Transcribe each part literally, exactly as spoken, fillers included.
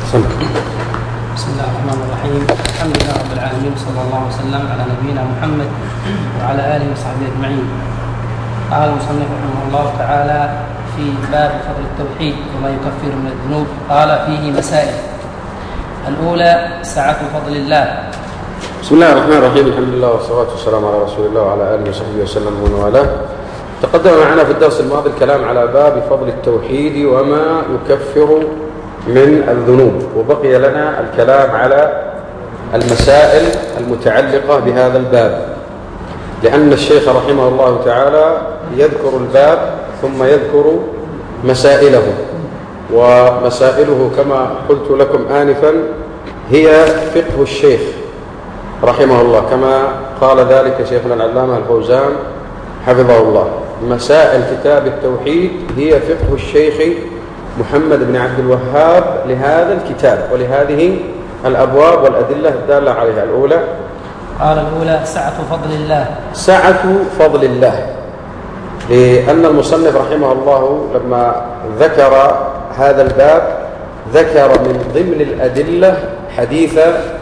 بسم الله الرحمن الرحيم. الحمد لله رب العالمين، صلى الله وسلم على نبينا محمد وعلى آله وصحبه أجمعين. قال المصنف رحمه الله تعالى في باب فضل التوحيد وما يكفر من الذنوب، قال فيه مسائل. الأولى سعة فضل الله. بسم الله الرحمن الرحيم. الحمد لله والصلاة والسلام على رسول الله وعلى آله وصحبه وسلم ومن والاه. تقدم معنا في الدرس الماضي الكلام على باب فضل التوحيد وما يكفر من الذنوب، وبقي لنا الكلام على المسائل المتعلقة بهذا الباب، لأن الشيخ رحمه الله تعالى يذكر الباب ثم يذكر مسائله، ومسائله كما قلت لكم آنفا هي فقه الشيخ رحمه الله، كما قال ذلك شيخنا العلامة الفوزان حفظه الله. مسائل كتاب التوحيد هي فقه الشيخ محمد بن عبد الوهاب لهذا الكتاب ولهذه الأبواب والأدلة الدالة عليها. الأولى قال الأولى سعة فضل الله. سعة فضل الله، لأن المصنف رحمه الله لما ذكر هذا الباب ذكر من ضمن الأدلة حديث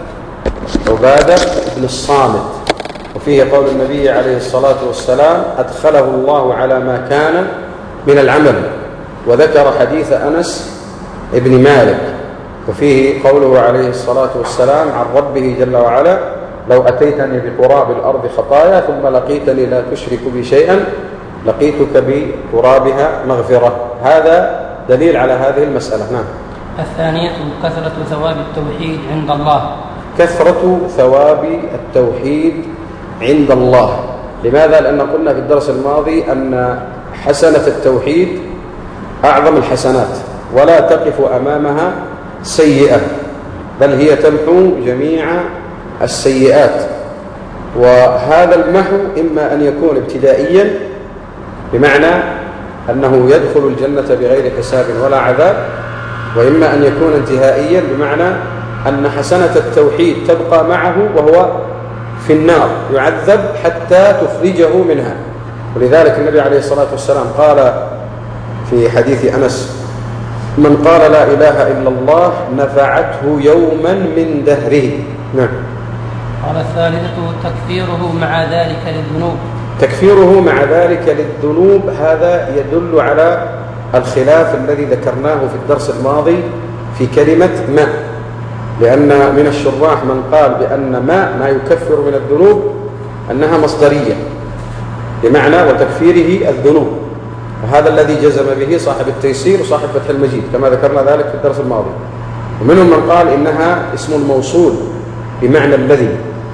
عبادة بن الصامت، وفيه قول النبي عليه الصلاة والسلام أدخله الله على ما كان من العمل، وذكر حديث أنس ابن مالك، وفيه قوله عليه الصلاة والسلام عن ربه جل وعلا لو أتيتني بقراب الأرض خطايا ثم لقيتني لا تشرك بي شيئا لقيتك بقرابها مغفرة. هذا دليل على هذه المسألة. نعم. الثانية كثرة ثواب التوحيد عند الله. كثرة ثواب التوحيد عند الله. لماذا؟ لأن قلنا في الدرس الماضي أن حسنة التوحيد أعظم الحسنات، ولا تقف أمامها سيئة، بل هي تمحو جميع السيئات. وهذا المحو إما أن يكون ابتدائيا بمعنى أنه يدخل الجنة بغير حساب ولا عذاب، وإما أن يكون انتهائيا بمعنى أن حسنة التوحيد تبقى معه وهو في النار يعذب حتى تخرجه منها. ولذلك النبي عليه الصلاة والسلام قال في حديث أنس من قال لا إله إلا الله نفعته يوما من دهره. نعم. قال الثالثة تكفيره مع ذلك للذنوب. تكفيره مع ذلك للذنوب، هذا يدل على الخلاف الذي ذكرناه في الدرس الماضي في كلمة ما، لأن من الشراح من قال بأن ما ما يكفر من الذنوب أنها مصدرية بمعنى وتكفيره الذنوب، وهذا الذي جزم به صاحب التيسير وصاحب فتح المجيد كما ذكرنا ذلك في الدرس الماضي. ومنهم من قال إنها اسم الموصول بمعنى الذي،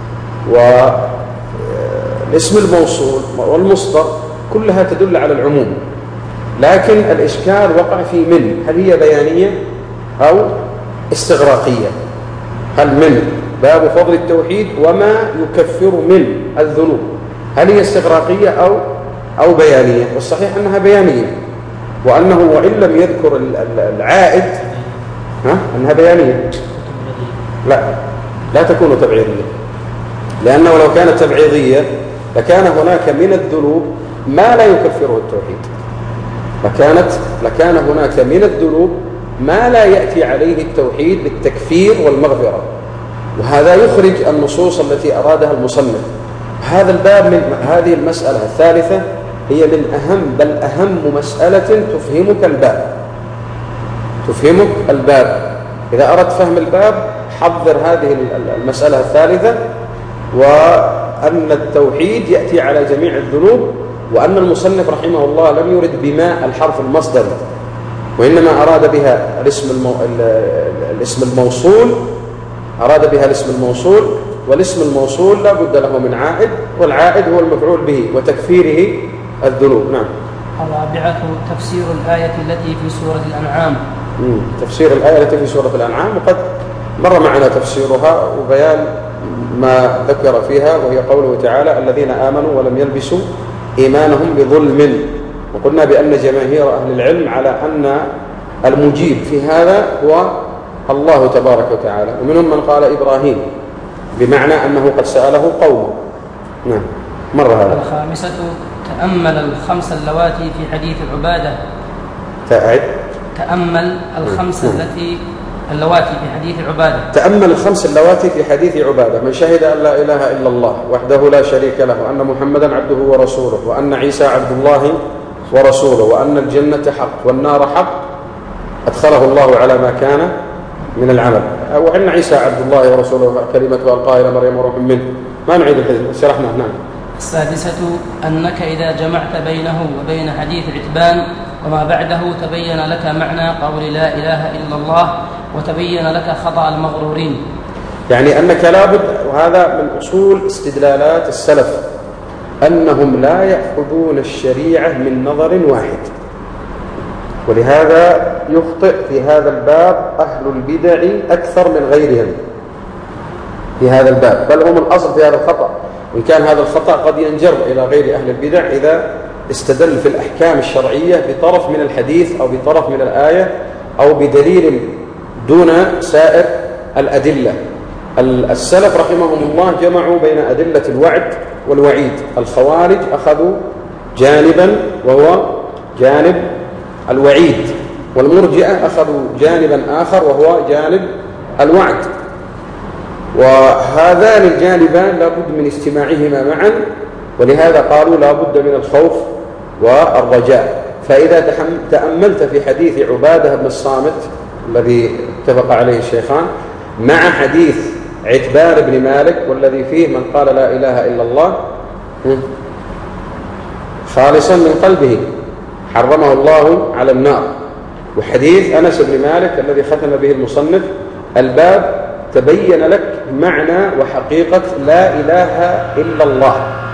والاسم الموصول والمصدر كلها تدل على العموم، لكن الإشكال وقع في من، هل هي بيانية أو استغراقية؟ هل من باب فضل التوحيد وما يكفر من الذنوب هل هي استغراقية أو أو بيانية؟ والصحيح أنها بيانية، وأنه وإن لم يذكر العائد ها أنها بيانية. لا لا تكون تبعيضية، لأنه لو كانت تبعيضية لكان هناك من الذنوب ما لا يكفره التوحيد، لكانت لكان هناك من الذنوب ما لا يأتي عليه التوحيد للتكفير والمغفرة، وهذا يخرج النصوص التي أرادها المصنف. هذا الباب من هذه المسألة الثالثة هي من أهم بل أهم مسألة تفهمك الباب تفهمك الباب إذا أردت فهم الباب حضر هذه المسألة الثالثة، وأن التوحيد يأتي على جميع الذنوب، وأن المصنف رحمه الله لم يرد بما الحرف المصدري، وإنما أراد بها الاسم المو... الاسم الموصول أراد بها الاسم الموصول، والاسم الموصول لا بد له من عائد، والعائد هو المفعول به وتكفيره الذنوب. نعم. الرابعة تفسير الآية التي في سورة الأنعام. مم. تفسير الآية التي في سورة الأنعام، وقد مر معنا تفسيرها وبيان ما ذكر فيها، وهي قوله تعالى الذين آمنوا ولم يلبسوا إيمانهم بظلم. وقلنا بأن جماهير أهل العلم على أن المجيب في هذا هو الله تبارك وتعالى، ومنهم من قال إبراهيم بمعنى أنه قد سأله قومه. نعم. مر هذا. الخامسة تأمل الخمس اللواتي في حديث عبادة. تأعد. تأمل الخمس التي اللواتي في حديث عبادة. تأمل الخمس اللواتي في حديث عبادة: من شهد أن لا إله إلا الله وحده لا شريك له وأن محمدا عبده ورسوله وأن عيسى عبد الله ورسوله وأن الجنة حق والنار حق أدخله الله على ما كان من العمل، وأن عيسى عبد الله ورسوله كلمته ألقاها إلى مريم وروح منه. ما نعيد الحديث، شرحنا. نعم. السادسة أنك إذا جمعت بينه وبين حديث عتبان وما بعده تبين لك معنى قول لا إله إلا الله وتبين لك خطأ المغرورين. يعني أنك لابد، وهذا من أصول استدلالات السلف، أنهم لا يأخذون الشريعة من نظر واحد، ولهذا يخطئ في هذا الباب أهل البدع أكثر من غيرهم في هذا الباب، بل هم الأصل في هذا الخطأ، وإن كان هذا الخطأ قد ينجر إلى غير أهل البدع إذا استدل في الأحكام الشرعية بطرف من الحديث أو بطرف من الآية أو بدليل دون سائر الأدلة. السلف رحمهم الله جمعوا بين أدلة الوعد والوعيد. الخوارج أخذوا جانبا وهو جانب الوعيد، والمرجئة أخذوا جانبا آخر وهو جانب الوعد، وهذان الجانبان لا بد من اجتماعهما معا، ولهذا قالوا لا بد من الخوف والرجاء. فإذا تأملت في حديث عبادة بن الصامت الذي اتفق عليه الشيخان مع حديث عتبان بن مالك والذي فيه من قال لا إله إلا الله خالصا من قلبه حرمه الله على النار، وحديث أنس بن مالك الذي ختم به المصنف الباب، تبين لك معنى وحقيقة لا إله إلا الله،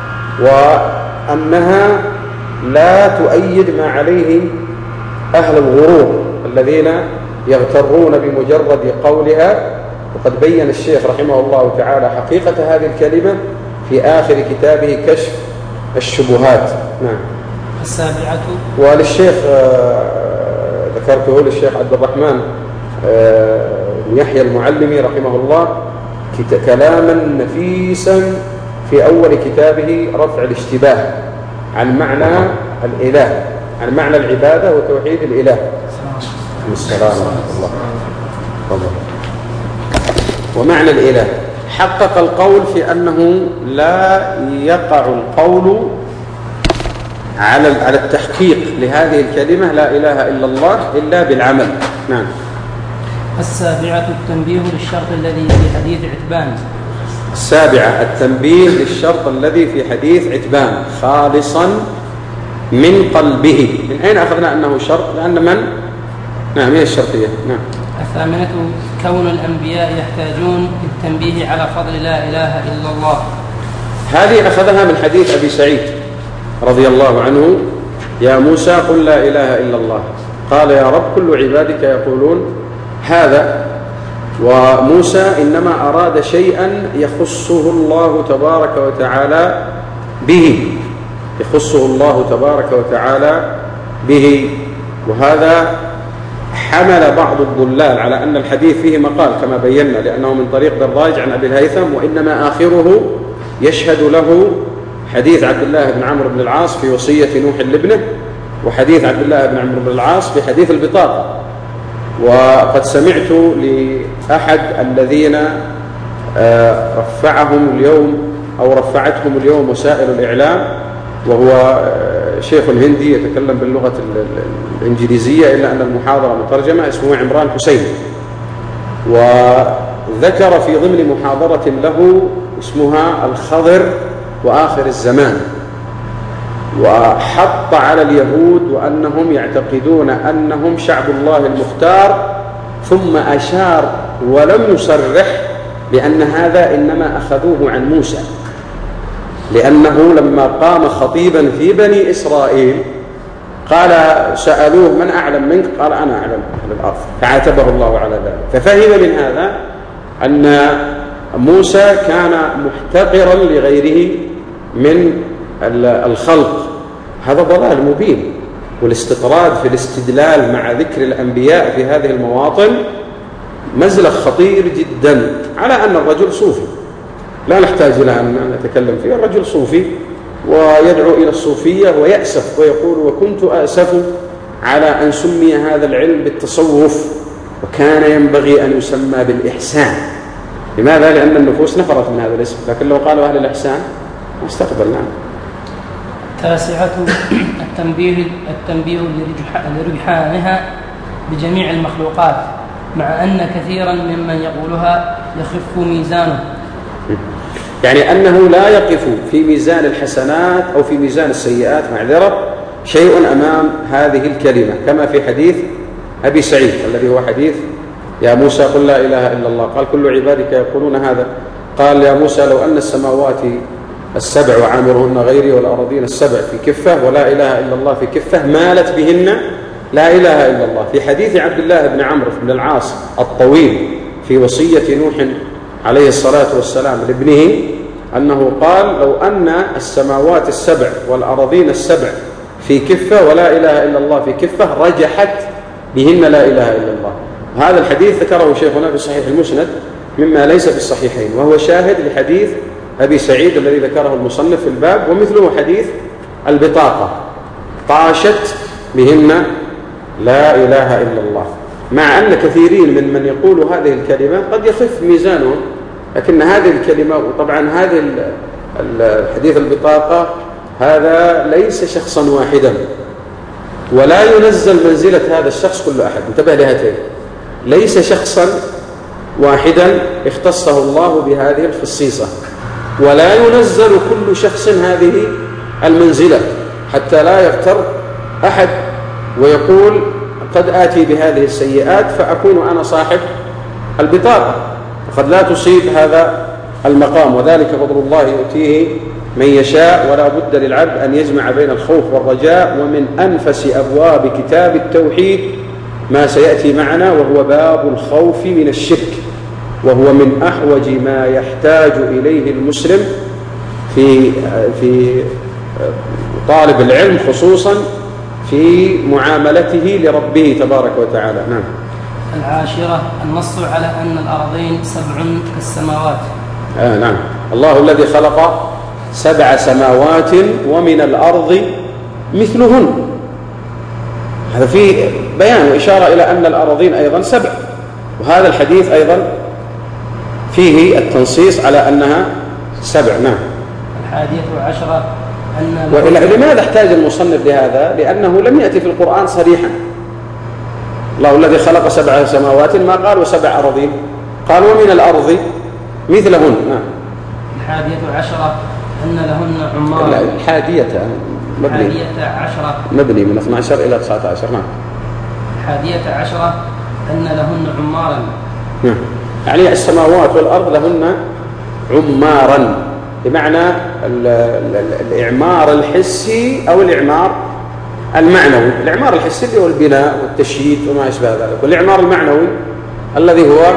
وأنها لا تؤيد ما عليه أهل الغرور الذين يغترون بمجرد قولها. وقد بين الشيخ رحمه الله تعالى حقيقة هذه الكلمة في آخر كتابه كشف الشبهات. نعم. السابعة. وللشيخ ذكرته للشيخ عبد الرحمن يحيى المعلمي رحمه الله كلاما نفيسا في أول كتابه رفع الاشتباه عن معنى الإله، عن معنى العبادة وتوحيد الإله. السلام ورحمة الله. ومعنى الإله حقق القول في أنه لا يقع القول على على التحقيق لهذه الكلمة لا إله إلا الله إلا بالعمل. نعم. السابعة التنبيه للشرط الذي في حديث عتبان. السابعة التنبيه للشرط الذي في حديث عتبان خالصا من قلبه. من أين أخذنا أنه شرط؟ لأن من؟ نعم، هي الشرطية. نعم. الثامنة كون الأنبياء يحتاجون للتنبيه على فضل لا إله إلا الله. هذه أخذها من حديث أبي سعيد رضي الله عنه: يا موسى قل لا إله إلا الله. قال: يا رب كل عبادك يقولون هذا. وموسى إنما أراد شيئا يخصه الله تبارك وتعالى به، يخصه الله تبارك وتعالى به. وهذا حمل بعض الضلال على أن الحديث فيه مقال كما بينا، لأنه من طريق دراج عن أبي الهيثم، وإنما آخره يشهد له حديث عبد الله بن عمرو بن العاص في وصية نوح لابنه، وحديث عبد الله بن عمرو بن العاص في حديث البطاقة. وقد سمعت لأحد الذين رفعهم اليوم أو رفعتهم اليوم وسائل الإعلام، وهو شيخ هندي يتكلم باللغة الإنجليزية إلا أن المحاضرة مترجمة، اسمه عمران حسين، وذكر في ضمن محاضرة له اسمها الخضر وآخر الزمان، وحط على اليهود وأنهم يعتقدون أنهم شعب الله المختار، ثم أشار ولم يصرح بأن هذا إنما أخذوه عن موسى، لأنه لما قام خطيبا في بني إسرائيل قال سألوه من أعلم منك؟ قال أنا أعلم أهل الأرض، فعاتبه الله على ذلك. ففهم من هذا أن موسى كان محتقرا لغيره من الخلق. هذا ضلال مبين، والاستطراد في الاستدلال مع ذكر الأنبياء في هذه المواطن مزلق خطير جدا، على أن الرجل صوفي لا نحتاج إلى أن نتكلم فيه. الرجل صوفي ويدعو إلى الصوفية ويأسف ويقول: وكنت أأسف على أن سمي هذا العلم بالتصوف، وكان ينبغي أن يسمى بالإحسان. لماذا؟ لأن النفوس نفرت من هذا الاسم، لكن لو قالوا أهل الإحسان ما استقبلنا. تاسعة التنبيه التنبيه لرجحانها بجميع المخلوقات، مع أن كثيرا ممن يقولها يخف ميزانه، يعني أنه لا يقف في ميزان الحسنات أو في ميزان السيئات معذرة شيء أمام هذه الكلمة، كما في حديث أبي سعيد الذي هو حديث يا موسى قل لا إله إلا الله، قال كل عبادك يقولون هذا، قال يا موسى لو أن السماوات السبع وعامرهن غيري والأرضين السبع في كفة ولا إله إلا الله في كفة مالت بهن لا إله إلا الله. في حديث عبد الله بن عمرو بن العاص الطويل في وصية نوح عليه الصلاة والسلام لابنه أنه قال لو أن السماوات السبع والأرضين السبع في كفة ولا إله إلا الله في كفة رجحت بهن لا إله إلا الله. هذا الحديث ذكره شيخنا في صحيح المسند مما ليس في الصحيحين، وهو شاهد لحديث أبي سعيد الذي ذكره المصنف في الباب، ومثله حديث البطاقة طاشت بهن لا إله إلا الله. مع أن كثيرين من من يقول هذه الكلمة قد يخف ميزانهم، لكن هذه الكلمة وطبعا هذه الحديث البطاقة هذا ليس شخصا واحدا، ولا ينزل منزلة هذا الشخص كل أحد. انتبه لهاتين، ليس شخصا واحدا اختصه الله بهذه الخصيصة، ولا ينزل كل شخص هذه المنزلة، حتى لا يغتر أحد ويقول قد آتي بهذه السيئات فأكون أنا صاحب البطاقة، فقد لا تصيب هذا المقام، وذلك فضل الله يؤتيه من يشاء، ولا بد للعبد أن يجمع بين الخوف والرجاء. ومن أنفس أبواب كتاب التوحيد ما سيأتي معنا، وهو باب الخوف من الشرك، وهو من أحوج ما يحتاج إليه المسلم في في طالب العلم، خصوصا في معاملته لربه تبارك وتعالى. نعم. العاشرة النص على أن الأرضين سبع كالسماوات. آه نعم. الله الذي خلق سبع سماوات ومن الأرض مثلهن، هذا فيه بيان وإشارة إلى أن الأرضين أيضا سبع، وهذا الحديث أيضا فيه التنصيص على أنها سبع. نعم. الحادية عشرة أن ولماذا احتاج المصنف لهذا؟ لأنه لم يأتي في القرآن صريحا الله الذي خلق سبع سماوات، ما قال وسبع أراضين، قال ومن الأرض مثلهن. نعم. الحادية عشرة أن لهن عمار. لا الحادية مبني الحادية عشرة مبني من اثني عشر إلى تسعة عشر. نعم. الحادية عشرة أن لهن عمارا. نعم. يعني السماوات والأرض لهن عمارا، بمعنى الإعمار الحسي أو الإعمار المعنوي. الإعمار الحسي اللي هو البناء والتشييد وما أشبه ذلك، والإعمار المعنوي الذي هو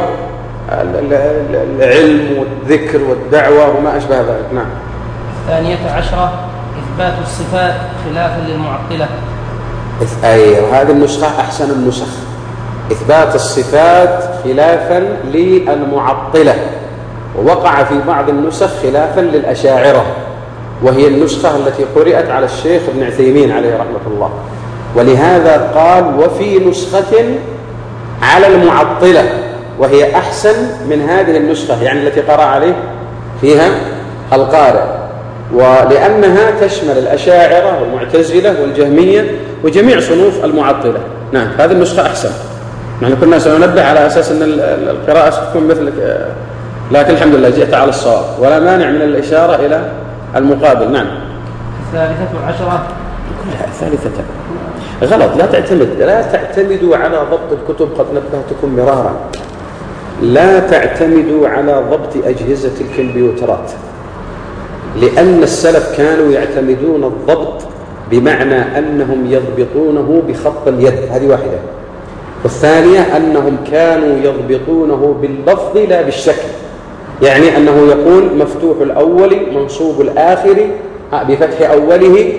العلم والذكر والدعوة وما أشبه ذلك. نعم. الثانية عشرة إثبات الصفات خلافا للمعطلة. أي هذه النسخة أحسن النسخ، إثبات الصفات خلافا للمعطلة، ووقع في بعض النسخ خلافا للأشاعرة، وهي النسخة التي قرأت على الشيخ ابن عثيمين عليه رحمة الله. ولهذا قال وفي نسخة على المعطلة، وهي أحسن من هذه النسخة، يعني التي قرأ عليه فيها القارئ، ولأنها تشمل الأشاعرة والمعتزلة والجهمية وجميع صنوف المعطلة. نعم. هذه النسخة أحسن. نحن كنا سننبه على أساس أن القراءة ستكون مثل، لكن الحمد لله جئت على الصواب، ولا مانع من الإشارة إلى المقابل. نعم. الثالثة عشرة كلها الثالثة غلط، لا تعتمد لا تعتمدوا على ضبط الكتب، قد نبهتكم مرارا، لا تعتمدوا على ضبط أجهزة الكمبيوترات، لأن السلف كانوا يعتمدون الضبط بمعنى أنهم يضبطونه بخط اليد، هذه واحدة. والثانية أنهم كانوا يضبطونه باللفظ لا بالشكل، يعني أنه يقول مفتوح الأول منصوب الآخر بفتح أوله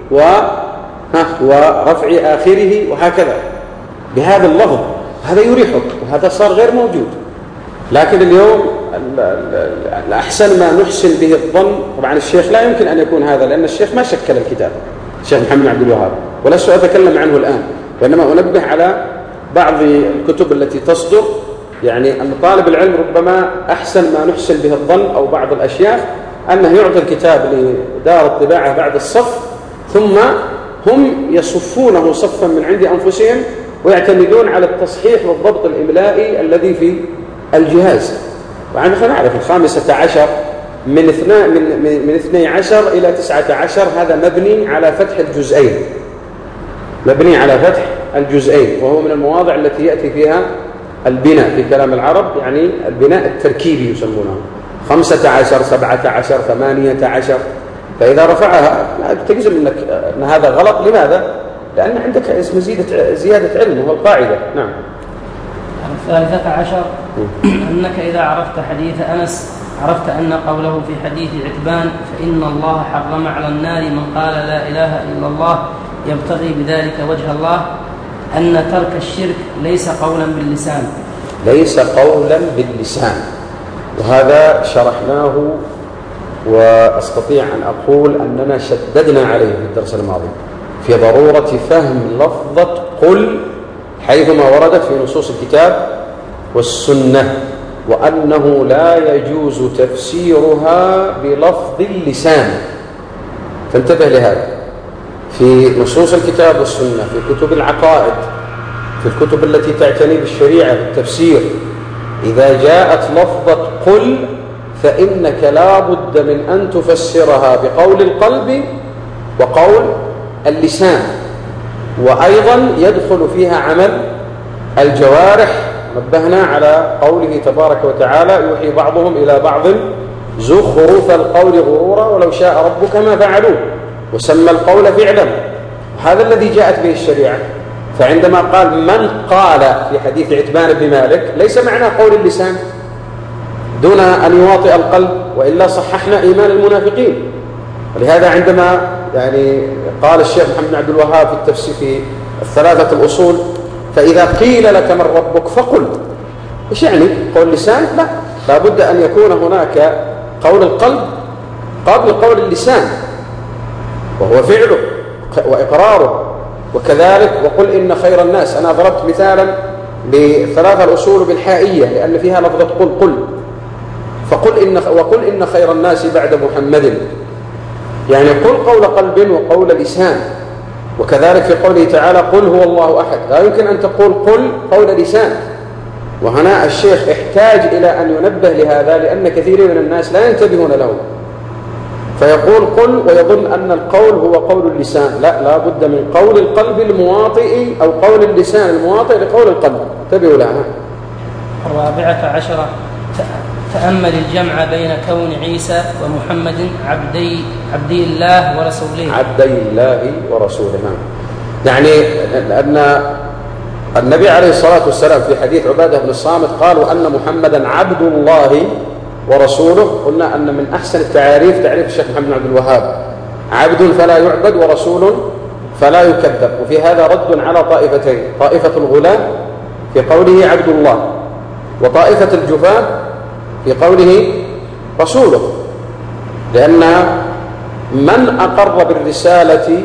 ورفع آخره وهكذا بهذا اللفظ، هذا يريحك، وهذا صار غير موجود. لكن اليوم الأحسن ما نحسن به الظن، طبعا الشيخ لا يمكن أن يكون هذا، لأن الشيخ ما شكل الكتاب، الشيخ محمد بن عبد الوهاب، ولا سأتكلم عنه الآن، وإنما أنبه على بعض الكتب التي تصدر، يعني أن طالب العلم ربما أحسن ما نحسن به الظن أو بعض الأشياء أنه يعطي الكتاب لدار الطباعة بعد الصف، ثم هم يصفونه صفا من عند أنفسهم ويعتمدون على التصحيح والضبط الإملائي الذي في الجهاز. وعندما نعرف الخامسة عشر من اثنى من من اثني عشر إلى تسعة عشر هذا مبني على فتح الجزئين، مبني على فتح الجزئين، وهو من المواضع التي يأتي فيها البناء في كلام العرب، يعني البناء التركيبي يسمونه، خمسة عشر سبعة عشر ثمانية عشر. فإذا رفعها تجزم أنك أن هذا غلط. لماذا؟ لأن عندك اسم زيادة زيادة علم، وهو القاعدة. نعم. الثالثة عشر أنك إذا عرفت حديث أنس عرفت أن قوله في حديث عتبان فإن الله حرم على النار من قال لا إله إلا الله يبتغي بذلك وجه الله، أن ترك الشرك ليس قولا باللسان، ليس قولا باللسان. وهذا شرحناه، وأستطيع أن أقول أننا شددنا عليه في الدرس الماضي في ضرورة فهم لفظة قل حيثما وردت في نصوص الكتاب والسنة، وأنه لا يجوز تفسيرها بلفظ اللسان. فانتبه لهذا في نصوص الكتاب والسنة، في كتب العقائد، في الكتب التي تعتني بالشريعة بالتفسير، إذا جاءت لفظة قل فإنك لا بد من أن تفسرها بقول القلب وقول اللسان، وأيضا يدخل فيها عمل الجوارح. نبهنا على قوله تبارك وتعالى يوحي بعضهم إلى بعض زخرف القول غرورا ولو شاء ربك ما فعلوه، وسمى القول فعلا. هذا الذي جاءت به الشريعة. فعندما قال من قال في حديث عتبان بن مالك ليس معنى قول اللسان دون أن يواطئ القلب، وإلا صححنا إيمان المنافقين. ولهذا عندما يعني قال الشيخ محمد بن عبد الوهاب في التفسير في الثلاثة الأصول فإذا قيل لك من ربك فقل، إيش يعني قول اللسان؟ لا، لا بد أن يكون هناك قول القلب قبل قول اللسان، وهو فعله وإقراره. وكذلك وقل إن خير الناس، أنا ضربت مثالا بثلاثة الأصول بالحائية لأن فيها لفظة قل قل، فقل إن وقل إن خير الناس بعد محمد، يعني قل قول قلب وقول لسان. وكذلك في قوله تعالى قل هو الله أحد، لا يمكن أن تقول قل قول لسان. وهنا الشيخ احتاج إلى أن ينبه لهذا، لأن كثير من الناس لا ينتبهون له، فيقول قل ويظن أن القول هو قول اللسان. لا، لا بد من قول القلب المواطئ أو قول اللسان المواطئ لقول القلب. انتبهوا لها. الرابعة عشرة تأمل الجمع بين كون عيسى ومحمد عبدي عبدي الله ورسوله. عبدي الله ورسوله. نعم. يعني أن النبي عليه الصلاة والسلام في حديث عبادة بن الصامت قال وأن محمدا عبد الله ورسوله. قلنا أن من أحسن التعاريف تعريف الشيخ محمد بن عبد الوهاب، عبد فلا يعبد ورسول فلا يكذب. وفي هذا رد على طائفتين، طائفة الغلاة في قوله عبد الله، وطائفة الجفاة في قوله رسوله. لأن من أقر بالرسالة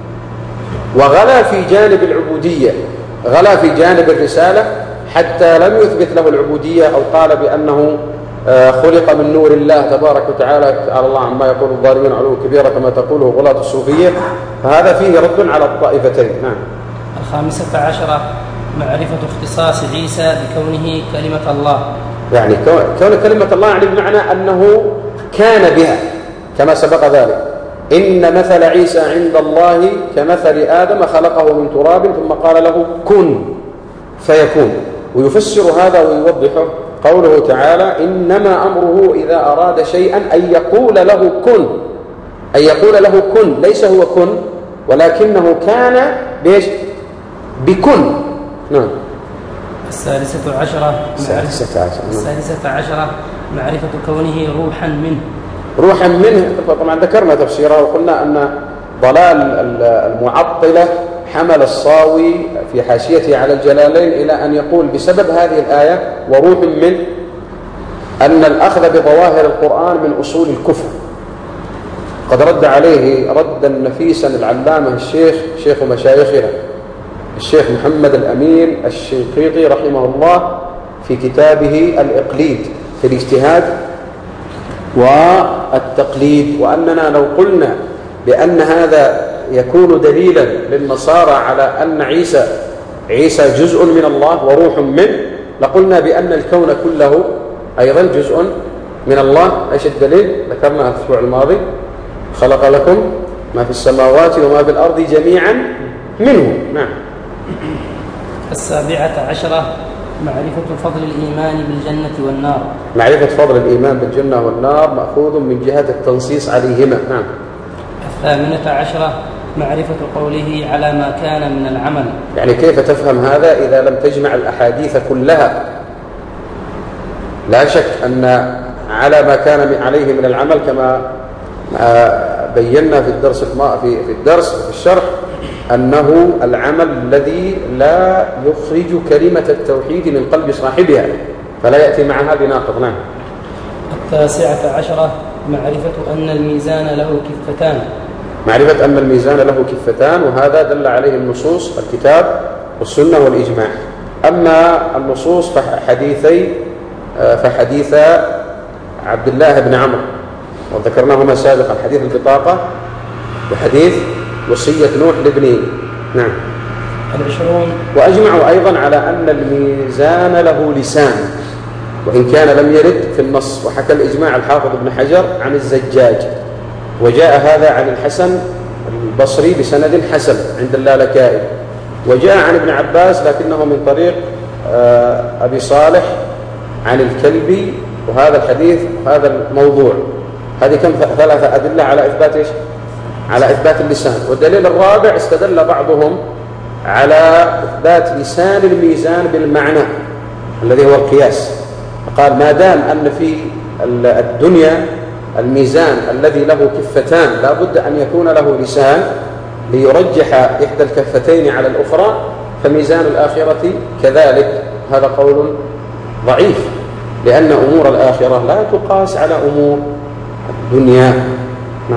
وغلا في جانب العبودية، غلا في جانب الرسالة حتى لم يثبت له العبودية أو قال بأنه خلق من نور الله تبارك وتعالى، تعالى الله عما يقول الظالمين علوا كبيرا كما تقوله غلاة الصوفية، فهذا فيه رد على الطائفتين. نعم. الخامسة عشرة معرفة اختصاص عيسى بكونه كلمة الله، يعني كون كلمة الله يعني بمعنى أنه كان بها كما سبق ذلك. إن مثل عيسى عند الله كمثل آدم خلقه من تراب ثم قال له كن فيكون. ويفسر هذا ويوضحه قوله تعالى إنما أمره إذا أراد شيئا أن يقول له كن، أن يقول له كن، ليس هو كن ولكنه كان بيش بكن. نعم. السادسة عشرة السادسة عشرة السادسة عشرة معرفة كونه روحا منه. روحا منه طبعا ذكرنا تفسيره وقلنا أن ضلال المعطلة حمل الصاوي في حاشيته على الجلالين إلى أن يقول بسبب هذه الآية وروح منه أن الأخذ بظواهر القرآن من أصول الكفر. قد رد عليه ردا نفيسا العلامة الشيخ شيخ مشايخنا الشيخ محمد الأمين الشنقيطي رحمه الله في كتابه الإقليد في الاجتهاد والتقليد، وأننا لو قلنا بأن هذا يكون دليلا للنصارى على أن عيسى عيسى جزء من الله وروح منه، لقلنا بأن الكون كله أيضا جزء من الله. ايش الدليل؟ ذكرناه الأسبوع الماضي: خلق لكم ما في السماوات وما في الأرض جميعا منه. نعم. السابعة عشرة معرفة فضل الإيمان بالجنة والنار. معرفة فضل الإيمان بالجنة والنار مأخوذ من جهة التنصيص عليهما. نعم. الثامنة عشرة معرفة قوله على ما كان من العمل. يعني كيف تفهم هذا إذا لم تجمع الأحاديث كلها؟ لا شك أن على ما كان عليه من العمل كما بينا في الدرس في في الدرس في الشرح أنه العمل الذي لا يخرج كلمة التوحيد من قلب صاحبها، فلا يأتي معها بناقض. نعم. التاسعة عشرة معرفة أن الميزان له كفتان. معرفة أن الميزان له كفتان، وهذا دل عليه النصوص الكتاب والسنة والإجماع. أما النصوص فحديثي فحديث عبد الله بن عمرو وذكرناهما سابقا، حديث البطاقة وحديث وصية نوح لابنه. نعم. العشرون. وأجمعوا أيضا على أن الميزان له لسان، وإن كان لم يرد في النص. وحكى الإجماع الحافظ ابن حجر عن الزجاج، وجاء هذا عن الحسن البصري بسند حسن عند اللالكائي، وجاء عن ابن عباس لكنه من طريق أبي صالح عن الكلبي، وهذا الحديث هذا الموضوع. هذه كم ثلاثة أدلة على إثبات إيش؟ على إثبات اللسان. والدليل الرابع استدل بعضهم على إثبات لسان الميزان بالمعنى الذي هو القياس، فقال ما دام أن في الدنيا الميزان الذي له كفتان لا بد أن يكون له لسان ليرجح إحدى الكفتين على الأخرى، فميزان الآخرة كذلك. هذا قول ضعيف، لأن أمور الآخرة لا تقاس على أمور الدنيا. نعم.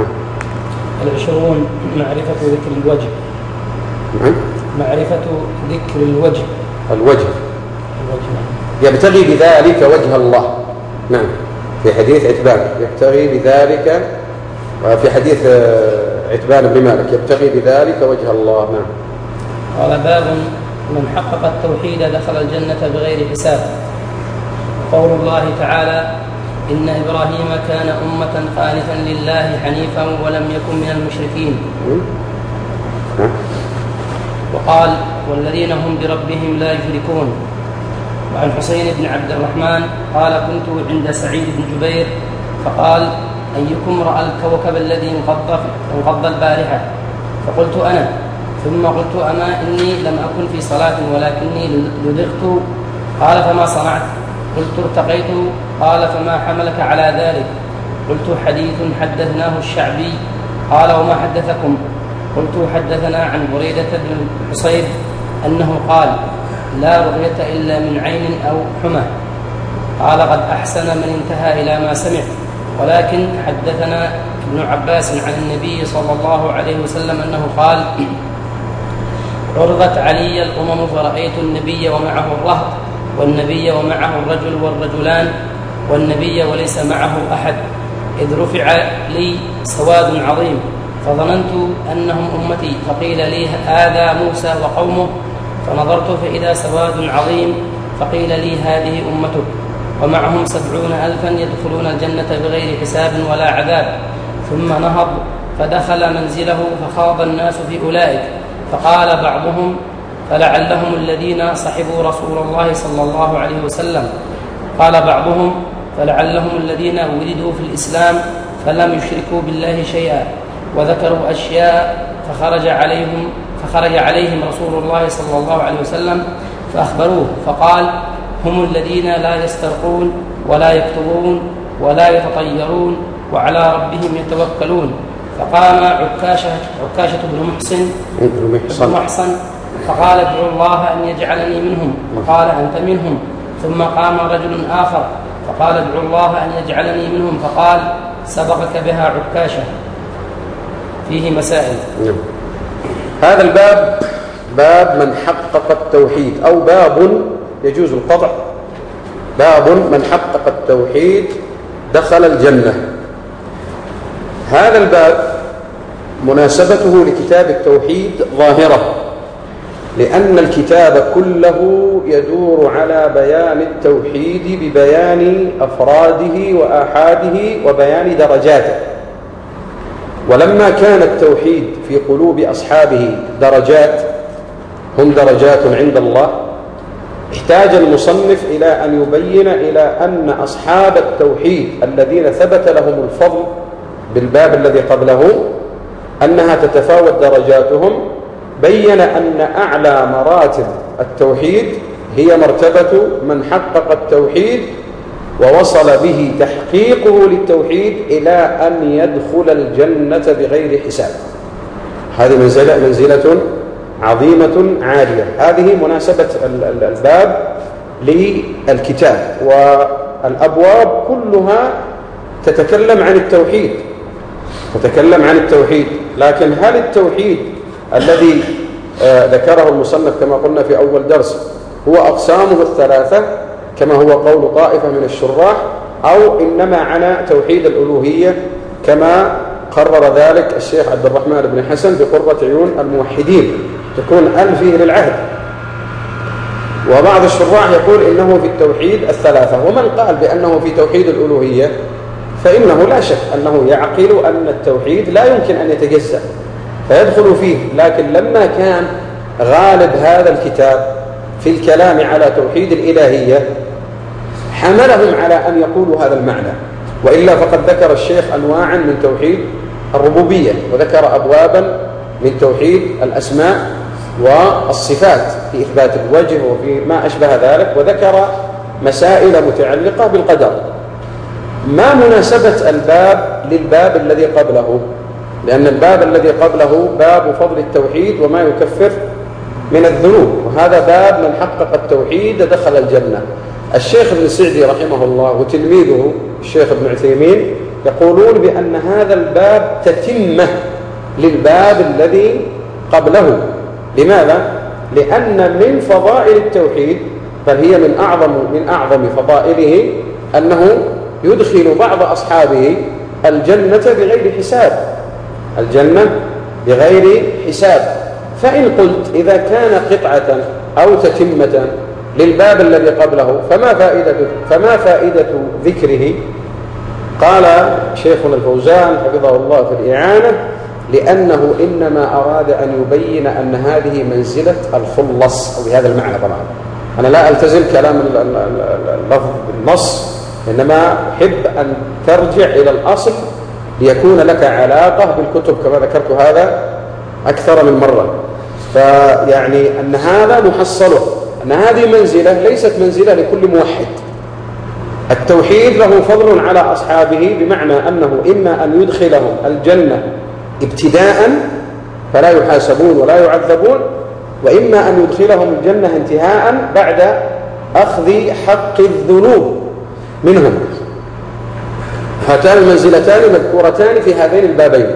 العشرون معرفة ذكر الوجه. نعم. معرفة ذكر الوجه. الوجه. الوجه. يبتغي بذلك وجه الله. نعم. في حديث عتبان يبتغي بذلك، وفي حديث عتبان بن مالك يبتغي بذلك وجه الله. نعم. قال باب من حقق التوحيد دخل الجنة بغير حساب. قول الله تعالى إن إبراهيم كان أمة قانتا لله حنيفا ولم يكن من المشركين. وقال والذين هم بربهم لا يشركون. وعن حسين بن عبد الرحمن قال كنت عند سعيد بن جبير فقال أيكم رأى الكوكب الذي انقض انقض البارحة؟ فقلت أنا، ثم قلت أما إني لم أكن في صلاة ولكني لدغت. قال فما صنعت؟ قلت ارتقيت. قال فما حملك على ذلك؟ قلت حديث حدثناه الشعبي. قال وما حدثكم؟ قلت حدثنا عن بريدة بن الحصيب أنه قال لا رؤية إلا من عين أو حمى. قال قد أحسن من انتهى إلى ما سمع، ولكن حدثنا ابن عباس عن النبي صلى الله عليه وسلم أنه قال عرضت علي الأمم فرأيت النبي ومعه الرهط، والنبي ومعه الرجل والرجلان، والنبي وليس معه أحد، إذ رفع لي سواد عظيم فظننت أنهم أمتي، فقيل لي هذا موسى وقومه، فنظرت فإذا سواد عظيم، فقيل لي هذه أمتك ومعهم سبعون ألفا يدخلون الجنة بغير حساب ولا عذاب. ثم نهض فدخل منزله فخاض الناس في أولئك، فقال بعضهم فلعلهم الذين صحبوا رسول الله صلى الله عليه وسلم. قال بعضهم فلعلهم الذين ولدوا في الإسلام فلم يشركوا بالله شيئا، وذكروا أشياء فخرج عليهم فخرج عليهم رسول الله صلى الله عليه وسلم فأخبروه، فقال هم الذين لا يسترقون ولا يكتبون ولا يتطيرون وعلى ربهم يتوكلون. فقام عكاشة, عكاشة بن محسن بن محسن فقال ادعوا الله أن يجعلني منهم، فقال أنت منهم. ثم قام رجل آخر فقال ادعوا الله أن يجعلني منهم، فقال سبقك بها عكاشة. فيه مسائل. هذا الباب باب من حقق التوحيد، أو باب يجوز القطع، باب من حقق التوحيد دخل الجنة. هذا الباب مناسبته لكتاب التوحيد ظاهرة، لأن الكتاب كله يدور على بيان التوحيد ببيان أفراده وآحاده وبيان درجاته. ولما كان التوحيد في قلوب أصحابه درجات، هم درجات عند الله، احتاج المصنف إلى أن يبين إلى أن أصحاب التوحيد الذين ثبت لهم الفضل بالباب الذي قبله أنها تتفاوت درجاتهم. بين أن أعلى مراتب التوحيد هي مرتبة من حقق التوحيد ووصل به تحقيقه للتوحيد إلى أن يدخل الجنة بغير حساب. هذه منزلة, منزلة عظيمة عالية. هذه مناسبة الباب للكتاب، والأبواب كلها تتكلم عن التوحيد تتكلم عن التوحيد لكن هل التوحيد الذي ذكره المصنف كما قلنا في أول درس هو أقسامه الثلاثة كما هو قول طائفة من الشراح، أو إنما عن توحيد الألوهية كما قرر ذلك الشيخ عبد الرحمن بن حسن بقرة عيون الموحدين، تكون أل فيه للعهد. وبعض الشراح يقول إنه في التوحيد الثلاثة. ومن قال بأنه في توحيد الألوهية فإنه لا شك أنه يعقل أن التوحيد لا يمكن أن يتجزأ فيدخل فيه، لكن لما كان غالب هذا الكتاب في الكلام على توحيد الإلهية حملهم على أن يقولوا هذا المعنى. وإلا فقد ذكر الشيخ أنواعا من توحيد الربوبية، وذكر أبوابا من توحيد الأسماء والصفات في إثبات الوجه وفي ما أشبه ذلك، وذكر مسائل متعلقة بالقدر. ما مناسبة الباب للباب الذي قبله؟ لأن الباب الذي قبله باب فضل التوحيد وما يكفر من الذنوب، وهذا باب من حقق التوحيد دخل الجنة. الشيخ ابن سعدي رحمه الله وتلميذه الشيخ ابن عثيمين يقولون بأن هذا الباب تتمة للباب الذي قبله. لماذا؟ لأن من فضائل التوحيد، بل هي من أعظم من أعظم فضائله، أنه يدخل بعض أصحابه الجنة بغير حساب الجنة بغير حساب. فإن قلت إذا كان قطعة أو تتمة للباب الذي قبله فما فائدة فما فائدة ذكره؟ قال شيخنا الفوزان حفظه الله في الإعانة: لأنه إنما أراد أن يبين أن هذه منزلة الخلص، وبهذا المعنى. طبعا أنا لا ألتزم كلام اللفظ بالنص، إنما أحب أن ترجع إلى الأصل ليكون لك علاقة بالكتب كما ذكرت هذا أكثر من مرة. فيعني أن هذا محصله، أن هذه منزلة ليست منزلة لكل موحد. التوحيد له فضل على أصحابه، بمعنى أنه إما أن يدخلهم الجنة ابتداء فلا يحاسبون ولا يعذبون، وإما أن يدخلهم الجنة انتهاء بعد أخذ حق الذنوب منهم. هاتان المنزلتان مذكورتان في هذين البابين،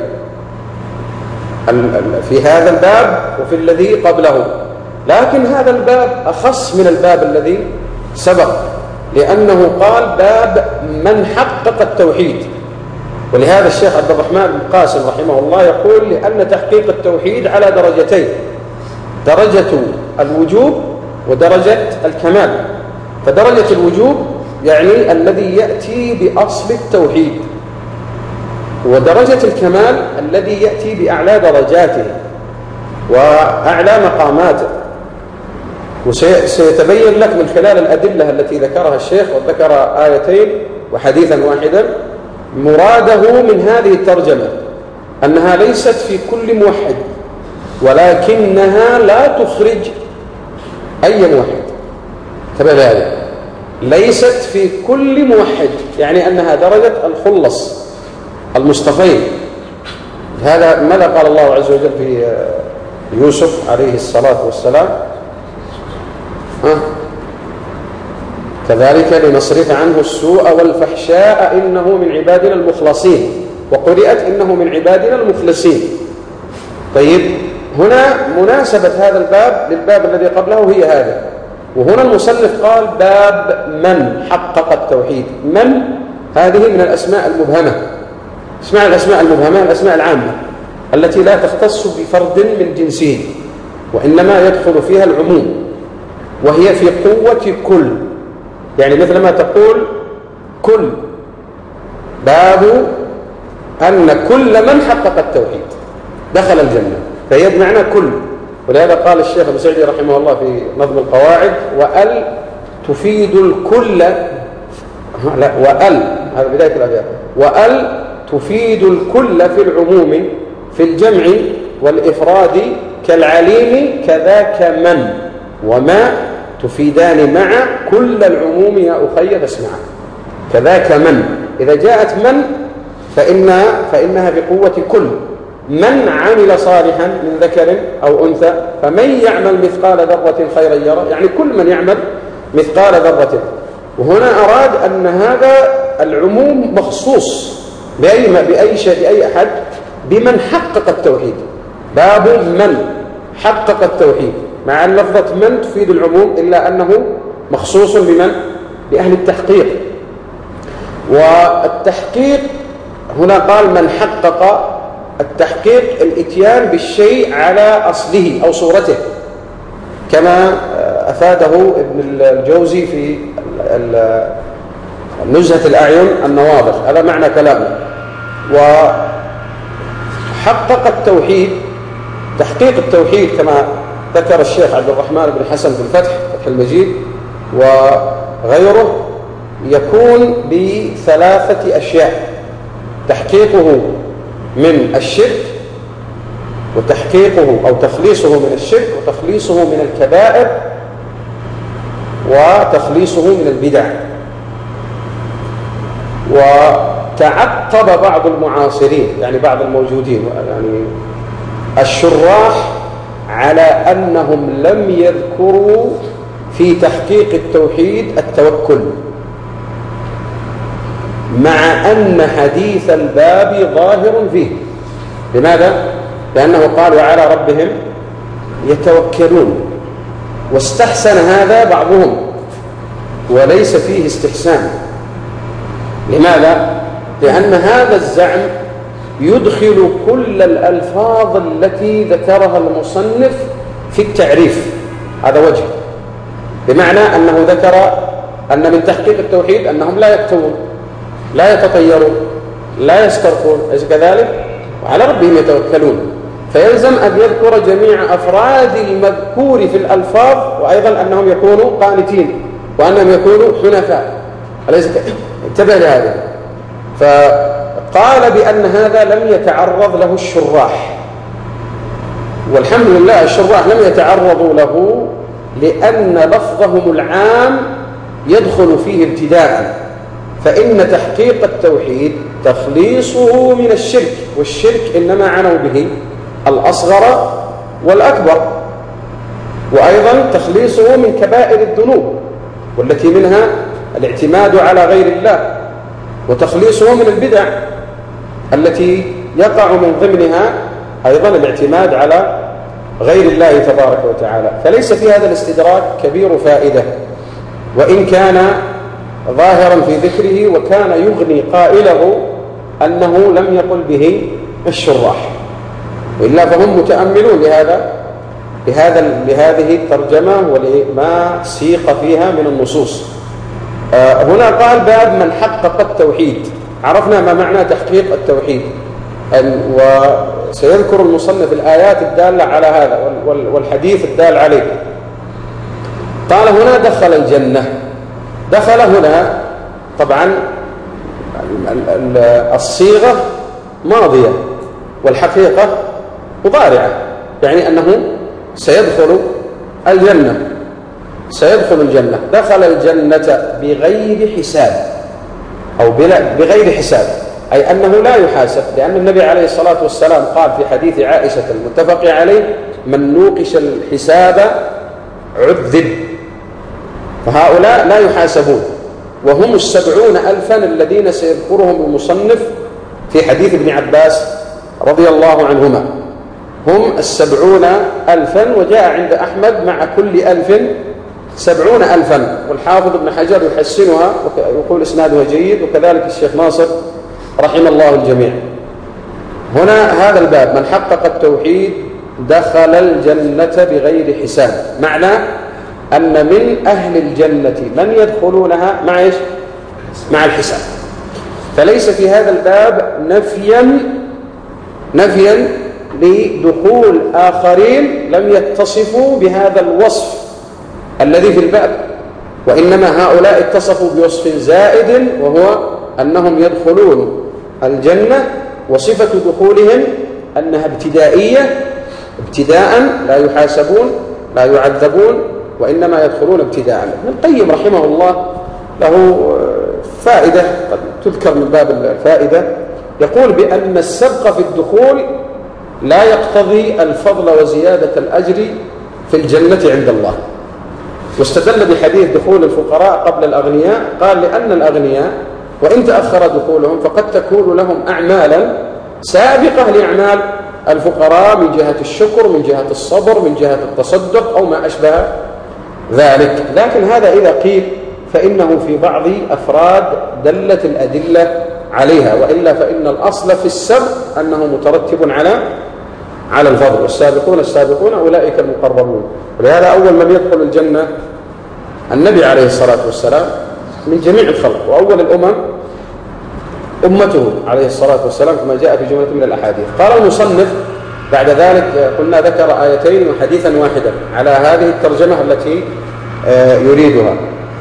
في هذا الباب وفي الذي قبله. لكن هذا الباب أخص من الباب الذي سبق، لأنه قال باب من حقق التوحيد. ولهذا الشيخ عبد الرحمن بن قاسم رحمه الله يقول: لأن تحقيق التوحيد على درجتين، درجة الوجوب ودرجة الكمال. فدرجة الوجوب يعني الذي يأتي بأصل التوحيد، ودرجة الكمال الذي يأتي بأعلى درجاته وأعلى مقاماته. وسيتبين لك من خلال الأدلة التي ذكرها الشيخ، وذكر آيتين وحديثا واحدا، مراده من هذه الترجمة أنها ليست في كل موحد، ولكنها لا تخرج أي موحد. تبع ذلك ليست في كل موحد، يعني أنها درجة الخلص المصطفين. هذا ماذا قال الله عز وجل في يوسف عليه الصلاة والسلام؟ ها؟ كذلك لنصرف عنه السوء والفحشاء إنه من عبادنا المخلصين، وقرئت إنه من عبادنا المخلصين. طيب، هنا مناسبة هذا الباب للباب الذي قبله هي هذا. وهنا المصنف قال باب من حقق التوحيد. من هذه من الأسماء المبهمة. اسمع الأسماء المبهمة الأسماء العامة التي لا تختص بفرد من جنسه، وإنما يدخل فيها العموم، وهي في قوة كل. يعني مثل ما تقول كل باب أن كل من حقق التوحيد دخل الجنة، فهي بمعنى كل. ولهذا قال الشيخ أبو سعدي رحمه الله في نظم القواعد وأل تفيد الكل. لا وأل هذا بداية الأبيات. وأل تفيد الكل في العموم في الجمع والإفراد كالعليم كذاك من وما تفيدان مع كل العموم يا أخي فاسمع. كذاك من إذا جاءت من فإنها, فإنها بقوة كل. من عمل صالحا من ذكر أو أنثى فمن يعمل مثقال ذرة خيرا يرى، يعني كل من يعمل مثقال ذرة. وهنا أراد أن هذا العموم مخصوص بأي, بأي شيء بأي أحد بمن حقق التوحيد. باب من حقق التوحيد، مع أن لفظة من تفيد العموم إلا أنه مخصوص بمن؟ بأهل التحقيق. والتحقيق هنا قال من حقق. التحقيق الاتيان بالشيء على أصله أو صورته، كما أفاده ابن الجوزي في نزهة الأعين النواظر. هذا معنى كلامه. وحقق التوحيد، تحقيق التوحيد كما ذكر الشيخ عبد الرحمن بن حسن في الفتح فتح المجيد وغيره، يكون بثلاثة أشياء: تحقيقه من الشرك، وتحقيقه أو تخليصه من الشرك، وتخليصه من الكبائر، وتخليصه من البدع. وتعقب بعض المعاصرين يعني بعض الموجودين يعني الشراح على أنهم لم يذكروا في تحقيق التوحيد التوكل، مع أن حديث الباب ظاهر فيه. لماذا؟ لأنه قال وعلى ربهم يتوكلون، واستحسن هذا بعضهم وليس فيه استحسان. لماذا؟ لأن هذا الزعم يدخل كل الألفاظ التي ذكرها المصنف في التعريف. هذا وجه، بمعنى أنه ذكر أن من تحقيق التوحيد أنهم لا يكتوون، لا يتطيرون، لا يسترقون، أليس كذلك؟ وعلى ربهم يتوكلون. فيلزم أن يذكر جميع أفراد المذكور في الألفاظ، وأيضا أنهم يكونوا قانتين، وأنهم يكونوا حنفاء، أليس كذلك؟ انتبه لهذا. فقال بأن هذا لم يتعرض له الشراح، والحمد لله الشراح لم يتعرضوا له، لأن لفظهم العام يدخل فيه ابتداء. فإن تحقيق التوحيد تخليصه من الشرك، والشرك إنما عنوا به الأصغر والأكبر، وأيضا تخليصه من كبائر الذنوب والتي منها الاعتماد على غير الله، وتخليصه من البدع التي يقع من ضمنها أيضا الاعتماد على غير الله تبارك وتعالى. فليس في هذا الاستدراك كبير فائدة، وإن كان ظاهرا في ذكره، وكان يغني قائله أنه لم يقل به الشراح، وإلا فهم متأملون لهذا لهذا لهذه الترجمة ولما سيق فيها من النصوص. آه هنا قال باب من حقق التوحيد. عرفنا ما معنى تحقيق التوحيد، وسيذكر المصنف الآيات الدالة على هذا والحديث الدال عليه. قال هنا دخل الجنة. دخل هنا طبعا الصيغة ماضية والحقيقة مضارعة، يعني أنه سيدخل الجنة سيدخل الجنة. دخل الجنة بغير حساب أو بغير حساب، أي أنه لا يحاسب، لأن النبي عليه الصلاة والسلام قال في حديث عائشة المتفق عليه: من نوقش الحساب عذب. فهؤلاء لا يحاسبون، وهم السبعون ألفا الذين سيذكرهم المصنف في حديث ابن عباس رضي الله عنهما. هم السبعون ألفا، وجاء عند أحمد مع كل ألف سبعون ألفا، والحافظ ابن حجر يحسنها ويقول إسنادها جيد، وكذلك الشيخ ناصر رحم الله الجميع. هنا هذا الباب من حقق التوحيد دخل الجنة بغير حساب، معنى أن من أهل الجنة من يدخلونها مع إيش؟ مع الحساب. فليس في هذا الباب نفيا نفيا لدخول آخرين لم يتصفوا بهذا الوصف الذي في الباب، وإنما هؤلاء اتصفوا بوصف زائد، وهو أنهم يدخلون الجنة، وصفة دخولهم أنها ابتدائية، ابتداء لا يحاسبون لا يعذبون، وإنما يدخلون ابتداء. ابن القيم رحمه الله له فائدة قد تذكر من باب الفائدة، يقول بأن السبق في الدخول لا يقتضي الفضل وزيادة الأجر في الجنة عند الله، واستدل بحديث دخول الفقراء قبل الأغنياء، قال لأن الأغنياء وإن تأخر دخولهم فقد تكون لهم أعمالا سابقة لأعمال الفقراء من جهة الشكر، من جهة الصبر، من جهة التصدق أو ما أشبه ذلك. لكن هذا إذا قيل فإنه في بعض أفراد دلت الأدلة عليها، وإلا فإن الأصل في السبق أنه مترتب على على الفضل، والسابقون السابقون أولئك المقربون. ولهذا أول من يدخل الجنة النبي عليه الصلاة والسلام من جميع الخلق، وأول الأمم أمته عليه الصلاة والسلام كما جاء في جملة من الأحاديث. قال المصنف بعد ذلك قلنا ذكر آيتين وحديثا واحدا على هذه الترجمة التي يريدها.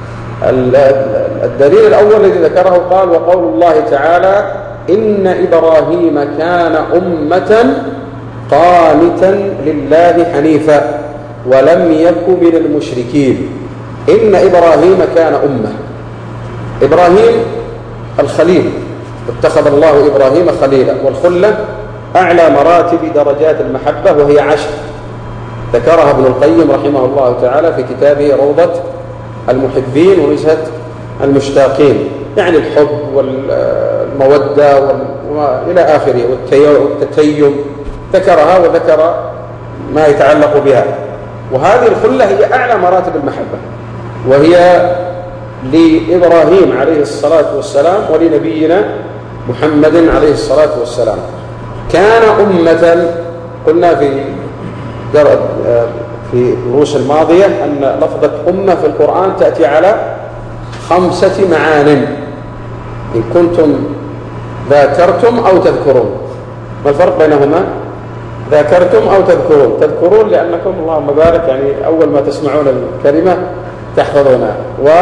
الدليل الأول الذي ذكره قال وقول الله تعالى إن إبراهيم كان أمة قانتا لله حنيفا ولم يكن من المشركين. إن إبراهيم كان أمة. إبراهيم الخليل، اتخذ الله إبراهيم خليلا، والخلة أعلى مراتب درجات المحبة وهي عشر، ذكرها ابن القيم رحمه الله تعالى في كتابه روضة المحبين ووجهة المشتاقين، يعني الحب والمودة وإلى آخره والتتيم، ذكرها وذكر ما يتعلق بها. وهذه الخلة هي أعلى مراتب المحبة، وهي لإبراهيم عليه الصلاة والسلام ولنبينا محمد عليه الصلاة والسلام. كان أمة، قلنا في في الدروس الماضية أن لفظة أمة في القرآن تأتي على خمسة معان إن كنتم ذاكرتم أو تذكرون. ما الفرق بينهما؟ ذاكرتم أو تذكرون. تذكرون لأنكم اللهم بارك يعني أول ما تسمعون الكلمة تحفظونها،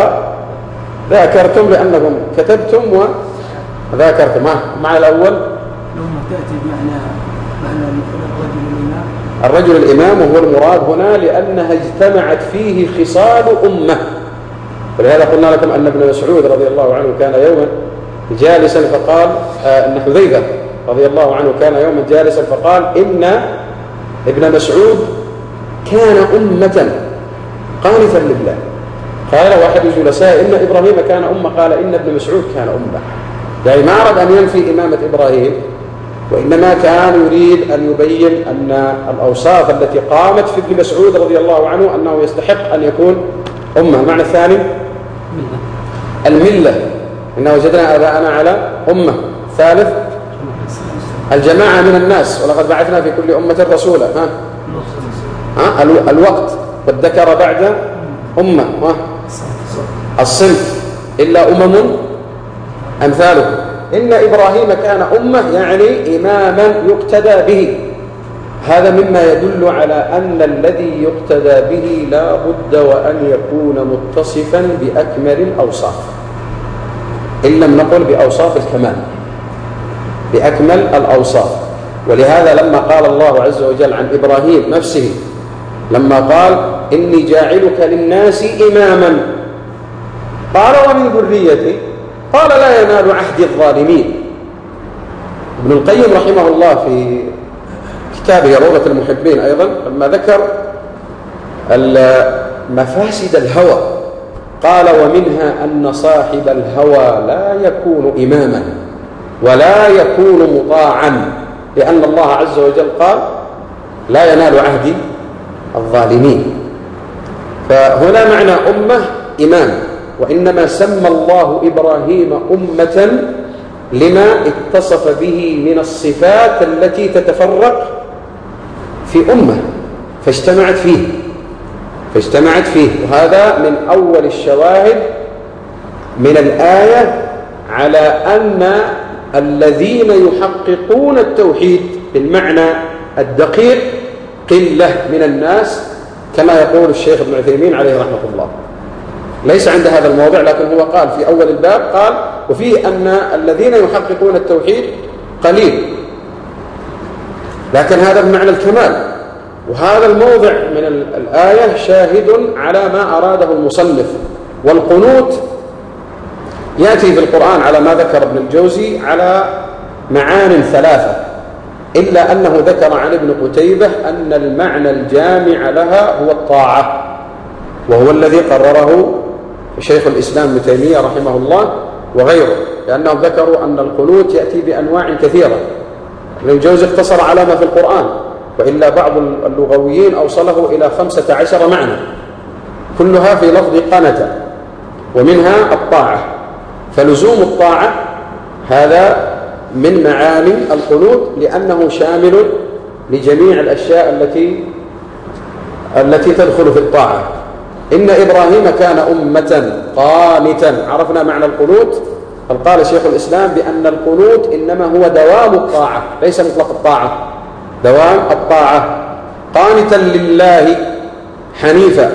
وذاكرتم لأنكم كتبتم وذاكرتم. مع الأول لما تأتي بمعنى معنى الرجل الإمام، الرجل الإمام وهو المراد هنا لأنها اجتمعت فيه خصال أمة. ولهذا قلنا لكم أن ابن مسعود رضي الله عنه كان يوما جالسا فقال آه أن حذيفة رضي الله عنه كان يوما جالسا فقال إن ابن مسعود كان أمة قانتا لله. قال واحد الجلساء إن إبراهيم كان أمة، قال إن ابن مسعود كان أمة. يعني ما أراد أن ينفي إمامة إبراهيم، وإنما كان يريد أن يبين أن الأوصاف التي قامت في ابن مسعود رضي الله عنه أنه يستحق أن يكون أمة. المعنى الثاني الملة، إن وجدنا آباءنا على أمة. ثالث الجماعة من الناس، ولقد بعثنا في كل أمة رسولا. ها ها الوقت، والذكر بعد أمة. ها الصنف إلا أمم أمثاله. إن إبراهيم كان أمة يعني إماما يقتدى به. هذا مما يدل على أن الذي يقتدى به لا بد وأن يكون متصفا بأكمل الأوصاف، إن لم نقل بأوصاف الكمال، بأكمل الأوصاف. ولهذا لما قال الله عز وجل عن إبراهيم نفسه لما قال إني جاعلك للناس إماما، قال ومن ذريتي، قال لا ينال عهد الظالمين. ابن القيم رحمه الله في كتابه روضة المحبين أيضا لما ذكر مفاسد الهوى قال ومنها أن صاحب الهوى لا يكون إماما ولا يكون مطاعا، لأن الله عز وجل قال لا ينال عهد الظالمين. فهنا معنى أمة إمام، وإنما سمى الله إبراهيم أمة لما اتصف به من الصفات التي تتفرق في أمة فاجتمعت فيه فاجتمعت فيه وهذا من أول الشواهد من الآية على أن الذين يحققون التوحيد بالمعنى الدقيق قلة من الناس، كما يقول الشيخ ابن عثيمين عليه رحمة الله. ليس عند هذا الموضع، لكن هو قال في أول الباب، قال وفيه أن الذين يحققون التوحيد قليل، لكن هذا بمعنى الكمال. وهذا الموضع من الآية شاهد على ما أراده المصنف. والقنوت يأتي في القرآن على ما ذكر ابن الجوزي على معان ثلاثة، إلا أنه ذكر عن ابن قتيبة أن المعنى الجامع لها هو الطاعة، وهو الذي قرره شيخ الإسلام ابن تيمية رحمه الله وغيره، لأنهم ذكروا أن القنوت يأتي بأنواع كثيرة. ابن الجوزي اقتصر على ما في القرآن، وإلا بعض اللغويين أوصله إلى خمسة عشر معنى كلها في لفظ قنت، ومنها الطاعة. فلزوم الطاعة هذا من معاني القنوت، لأنه شامل لجميع الأشياء التي التي تدخل في الطاعة. إن إبراهيم كان أمة قانتا. عرفنا معنى القنوت. قال شيخ الإسلام بأن القنوت إنما هو دوام الطاعة، ليس مطلق الطاعة، دوام الطاعة. قانتا لله حنيفا.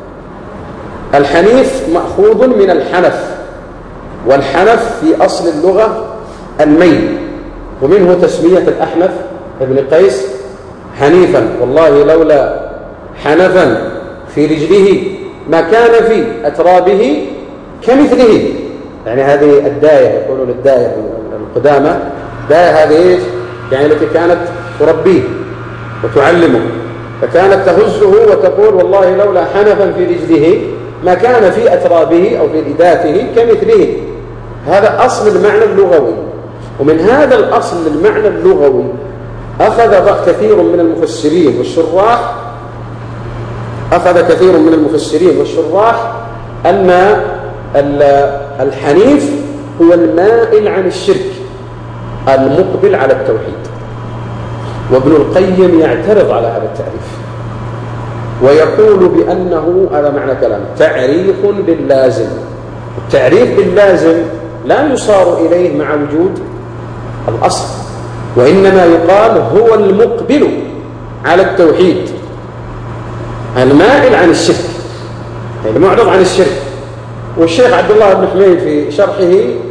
الحنيف مأخوذ من الحنف، والحنف في أصل اللغة الميل، ومنه تسمية الأحنف ابن قيس حنيفا. والله لولا حنفا في رجله ما كان في أترابه كمثله. يعني هذه الداية، يقولون الداية القدامى، داية هذه إيش؟ يعني التي كانت تربيه وتعلمه، فكانت تهزه وتقول والله لولا حنفا في رجله ما كان في أترابه أو في رداته كمثله. هذا أصل المعنى اللغوي. ومن هذا الأصل المعنى اللغوي أخذ كثير من المفسرين والشراح أخذ كثير من المفسرين والشراح أن الحنيف هو المائل عن الشرك المقبل على التوحيد. وابن القيم يعترض على هذا التعريف ويقول بأنه، هذا معنى كلام، تعريف باللازم. التعريف باللازم لا يصار إليه مع وجود الأصل، وإنما يقال هو المقبل على التوحيد المائل عن الشرك، يعني المعرض عن الشرك. والشيخ عبد الله بن حميد في شرحه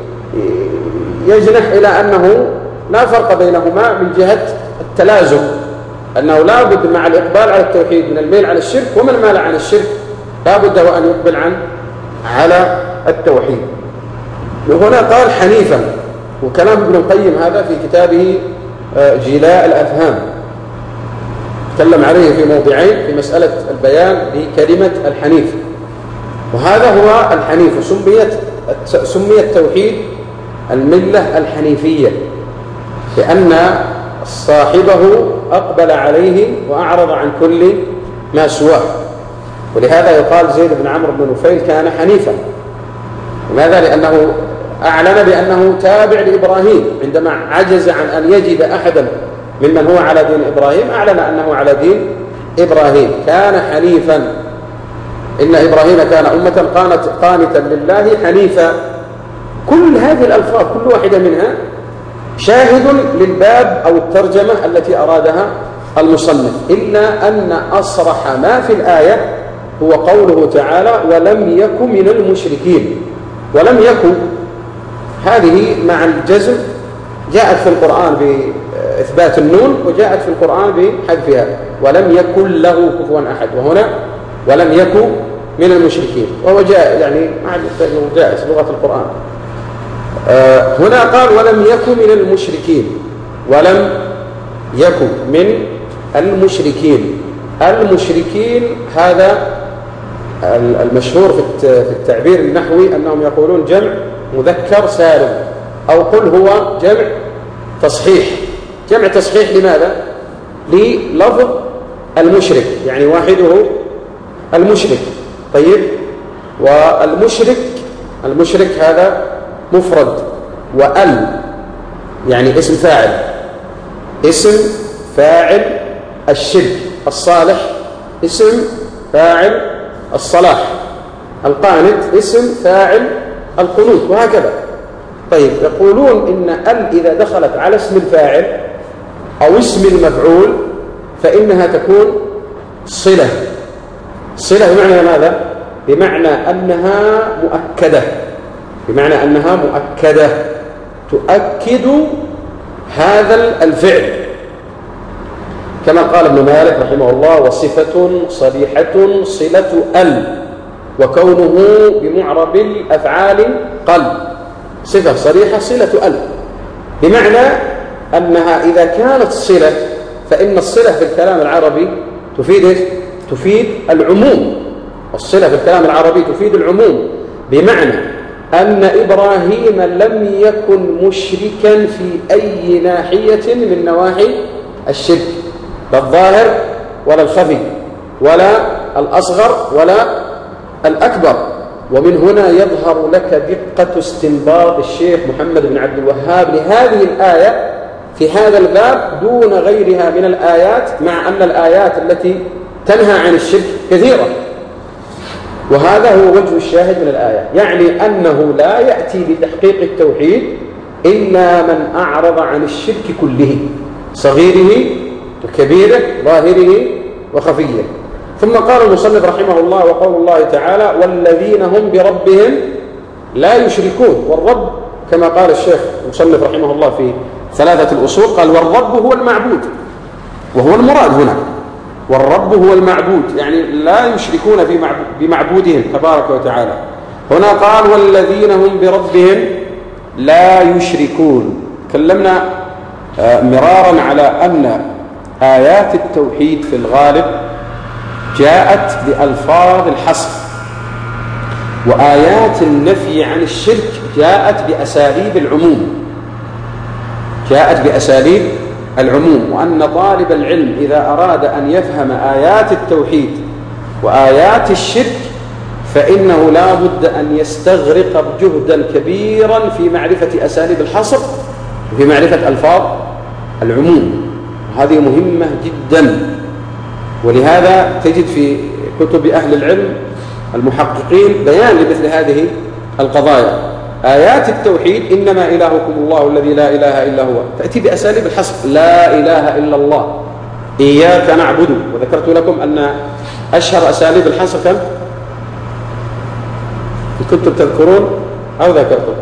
يجنح إلى أنه لا فرق بينهما من جهة التلازم، أنه لا بد مع الإقبال على التوحيد من الميل عن الشرك، ومن مال عن الشرك لا بد وأن يقبل عن على التوحيد. وهنا قال حنيفا، وكلام ابن القيم هذا في كتابه جلاء الأفهام تكلم عليه في موضعين في مسألة البيان بكلمة الحنيف. وهذا هو الحنيف، سميت سمي التوحيد الملة الحنيفية لأن صاحبه أقبل عليه وأعرض عن كل ما سواه. ولهذا يقال زيد بن عمرو بن نفيل كان حنيفا. لماذا؟ لأنه أعلن بأنه تابع لإبراهيم، عندما عجز عن أن يجد أحدا ممن هو على دين إبراهيم أعلن أنه على دين إبراهيم. كان حنيفا. إن إبراهيم كان أمة قانتا لله حنيفا. كل هذه الألفاظ كل واحدة منها شاهد للباب أو الترجمة التي أرادها المصنف، إلا أن أصرح ما في الآية هو قوله تعالى ولم يكن من المشركين. ولم يكن هذه مع الجزم جاءت في القرآن بإثبات النون، وجاءت في القرآن بحذفها، ولم يكن له كفوا أحد، وهنا ولم يكن من المشركين، وهو جاء يعني جائز لغة القرآن. آه هنا قال ولم يكن من المشركين، ولم يكن من المشركين. المشركين هذا المشهور في التعبير النحوي أنهم يقولون جمع مذكر سالم، أو قل هو جمع تصحيح. جمع تصحيح لماذا؟ للفظ المشرك، يعني واحده المشرك. طيب، والمشرك المشرك هذا مفرد، وال يعني اسم فاعل، اسم فاعل الشرك. الصالح اسم فاعل الصلاح، القانت اسم فاعل القنوت، وهكذا. طيب، يقولون إن ال إذا دخلت على اسم الفاعل أو اسم المفعول فإنها تكون صلة. صلة بمعنى ماذا؟ بمعنى أنها مؤكدة، بمعنى أنها مؤكدة تؤكد هذا الفعل، كما قال ابن مالك رحمه الله: وصفة صريحة صلة ال، وكونه بمعرب الأفعال قل. صفة صريحة صلة ال، بمعنى أنها إذا كانت صلة فإن الصلة في الكلام العربي تفيد تفيد العموم. الصلة في الكلام العربي تفيد العموم، بمعنى أن إبراهيم لم يكن مشركا في أي ناحية من نواحي الشرك، لا الظاهر ولا الخفي ولا الأصغر ولا الأكبر. ومن هنا يظهر لك دقة استنباط الشيخ محمد بن عبد الوهاب لهذه الآية في هذا الباب دون غيرها من الآيات، مع أن الآيات التي تنهى عن الشرك كثيرة. وهذا هو وجه الشاهد من الآية، يعني أنه لا يأتي بتحقيق التوحيد إلا من أعرض عن الشرك كله، صغيره وكبيره، ظاهره وخفيه. ثم قال المصنف رحمه الله: وقول الله تعالى: والذين هم بربهم لا يشركون. والرب كما قال الشيخ المصنف رحمه الله في ثلاثة الأصول، قال: والرب هو المعبود، وهو المراد هنا. والرب هو المعبود، يعني لا يشركون بمعبودهم تبارك وتعالى. هنا قال: والذين هم بربهم لا يشركون. تكلمنا مرارا على أن آيات التوحيد في الغالب جاءت بألفاظ الحصر، وآيات النفي عن الشرك جاءت بأساليب العموم جاءت بأساليب العموم وأن طالب العلم إذا أراد أن يفهم آيات التوحيد وآيات الشرك فإنه لا بد أن يستغرق جهدا كبيرا في معرفة أساليب الحصر وفي معرفة ألفاظ العموم. هذه مهمة جدا، ولهذا تجد في كتب أهل العلم المحققين بيان لمثل هذه القضايا. آيات التوحيد: إنما إلهكم الله الذي لا إله إلا هو، تأتي بأساليب الحصر: لا إله إلا الله، إياك نعبد. وذكرت لكم أن أشهر أساليب الحصر كم؟ كنتم تذكرون أو ذكرتم؟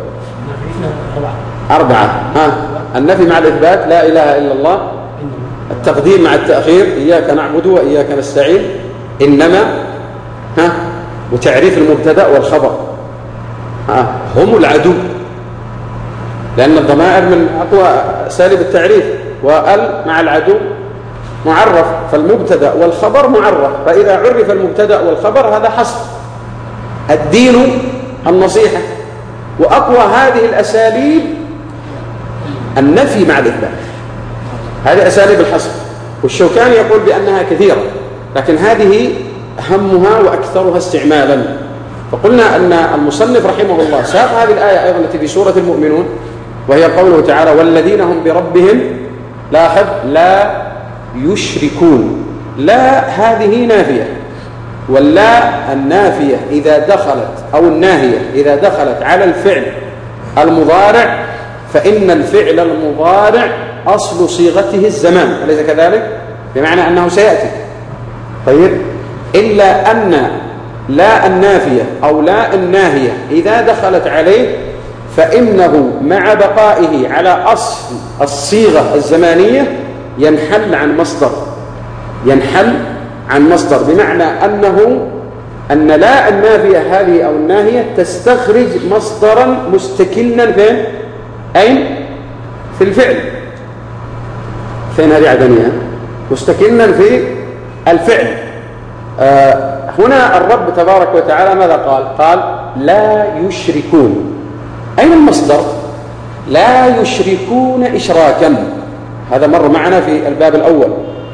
أربعة. ها، النفي مع الإثبات: لا إله إلا الله. التقديم مع التأخير: إياك نعبد وإياك نستعين. إنما، ها، وتعريف المبتدأ والخبر. ها، هم العدو، لأن الضمائر من أقوى أساليب التعريف، وال مع العدو معرف، فالمبتدأ والخبر معرف، فإذا عرف المبتدأ والخبر هذا حصر. الدين النصيحة. وأقوى هذه الأساليب النفي مع الإثبات، هذه أساليب الحصر. والشوكاني يقول بأنها كثيرة، لكن هذه أهمها وأكثرها استعمالا. فقلنا أن المصنف رحمه الله ساق هذه الآية أيضا التي في سورة المؤمنون، وهي قوله تعالى: والذين هم بربهم، لاحظ، لا يشركون. لا هذه نافية، واللا النافية إذا دخلت أو الناهية إذا دخلت على الفعل المضارع فإن الفعل المضارع أصل صيغته الزمان، أليس كذلك؟ بمعنى أنه سيأتي. طيب، إلا أن لا النافية أو لا الناهية إذا دخلت عليه فإنه مع بقائه على أصل الصيغة الزمانية ينحل عن مصدر ينحل عن مصدر بمعنى أنه أن لا النافية هذه أو الناهية تستخرج مصدرا مستكنا فين؟ أين؟ في الفعل. فين هذه عدنية؟ مستكنا في الفعل. آه هنا الرب تبارك وتعالى ماذا قال؟ قال: لا يشركون. أين المصدر؟ لا يشركون إشراكا. هذا مر معنا في الباب الأول.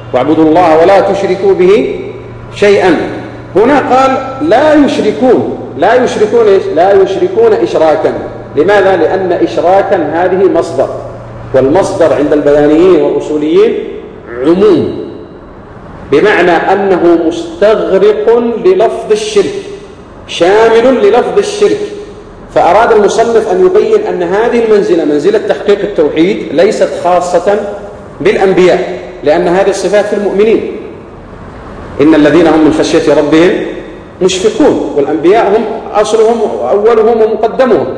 واعبدوا الله ولا تشركوا به شيئا. هنا قال لا يشركون، لا يشركون إيش؟ لا يشركون إشراكا. لماذا؟ لأن إشراكا هذه مصدر، والمصدر عند البيانيين والأصوليين عموم، بمعنى أنه مستغرق للفظ الشرك، شامل للفظ الشرك. فأراد المصنف أن يبين أن هذه المنزلة، منزلة تحقيق التوحيد، ليست خاصة بالأنبياء، لأن هذه الصفات في المؤمنين. إن الذين هم من خشية ربهم مشفقون، والأنبياء هم أصلهم وأولهم ومقدمهم.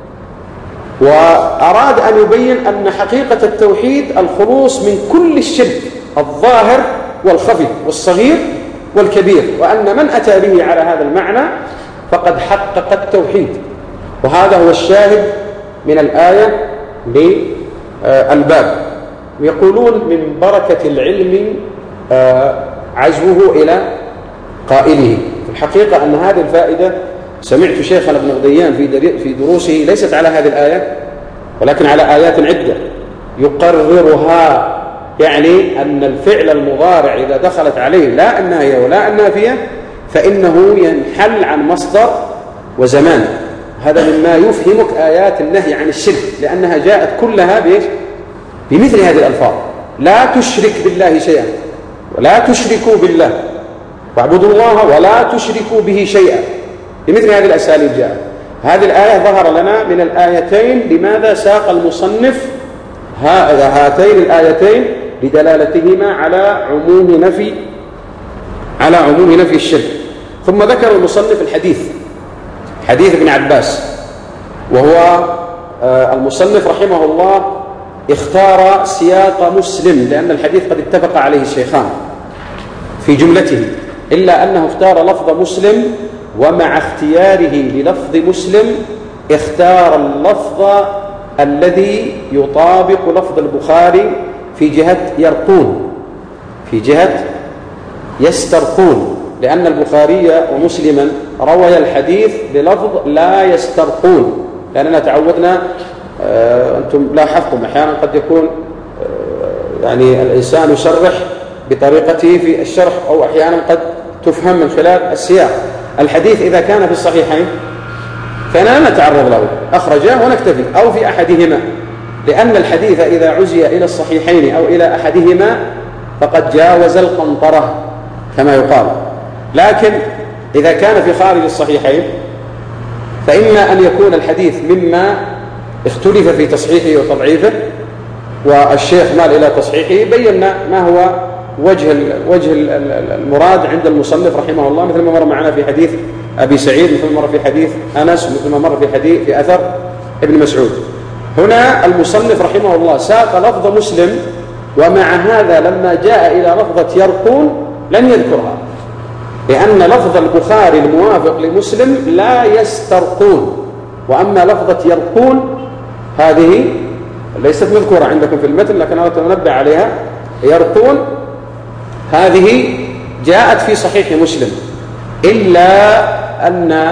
وأراد أن يبين أن حقيقة التوحيد الخلوص من كل الشرك الظاهر والخفي والصغير والكبير، وأن من أتى به على هذا المعنى فقد حقق التوحيد. وهذا هو الشاهد من الآية للباب. يقولون من بركة العلم عزوه إلى قائله. في الحقيقة أن هذه الفائدة سمعت شيخنا ابن غديان في دروسه ليست على هذه الآية، ولكن على آيات عدة يقررها، يعني أن الفعل المضارع إذا دخلت عليه لا الناهية ولا النافية فإنه ينحل عن مصدر وزمان. هذا مما يفهمك آيات النهي عن الشرك، لأنها جاءت كلها بإيش؟ بمثل هذه الألفاظ: لا تشرك بالله شيئا، ولا تشركوا بالله، واعبدوا الله ولا تشركوا به شيئا، بمثل هذه الأساليب جاءت. هذه الآية ظهر لنا من الآيتين لماذا ساق المصنف هاتين الآيتين لدلالتهما على عموم نفي على عموم نفي الشرك. ثم ذكر المصنف الحديث، حديث ابن عباس، وهو المصنف رحمه الله اختار سياق مسلم، لأن الحديث قد اتفق عليه الشيخان في جملته، إلا أنه اختار لفظ مسلم، ومع اختياره للفظ مسلم اختار اللفظ الذي يطابق لفظ البخاري في جهة يرقون، في جهة يسترقون، لأن البخاري ومسلما روي الحديث بلفظ لا يسترقون، لأننا تعودنا آه أنتم لاحظتم أحيانا قد يكون آه يعني الإنسان يشرح بطريقته في الشرح، أو أحيانا قد تفهم من خلال السياق. الحديث إذا كان في الصحيحين فلا نتعرض له، أخرجاه ونكتفي، أو في أحدهما، لأن الحديث إذا عزي إلى الصحيحين أو إلى أحدهما فقد جاوز القنطرة كما يقال. لكن إذا كان في خارج الصحيحين فإما أن يكون الحديث مما اختلف في تصحيحه وتضعيفه، والشيخ مال إلى تصحيحه، بينا ما هو وجه وجه المراد عند المصنف رحمه الله، مثل ما مر معنا في حديث أبي سعيد، مثل ما مر في حديث أنس، مثل ما مر في حديث في أثر ابن مسعود. هنا المصنف رحمه الله ساق لفظ مسلم، ومع هذا لما جاء إلى لفظة يرقون لن يذكرها، لأن لفظ البخاري الموافق لمسلم لا يسترقون، وأما لفظة يرقون هذه ليست مذكورة عندكم في المتن، لكن أنا أتنبه عليها. يرقون هذه جاءت في صحيح مسلم، إلا أن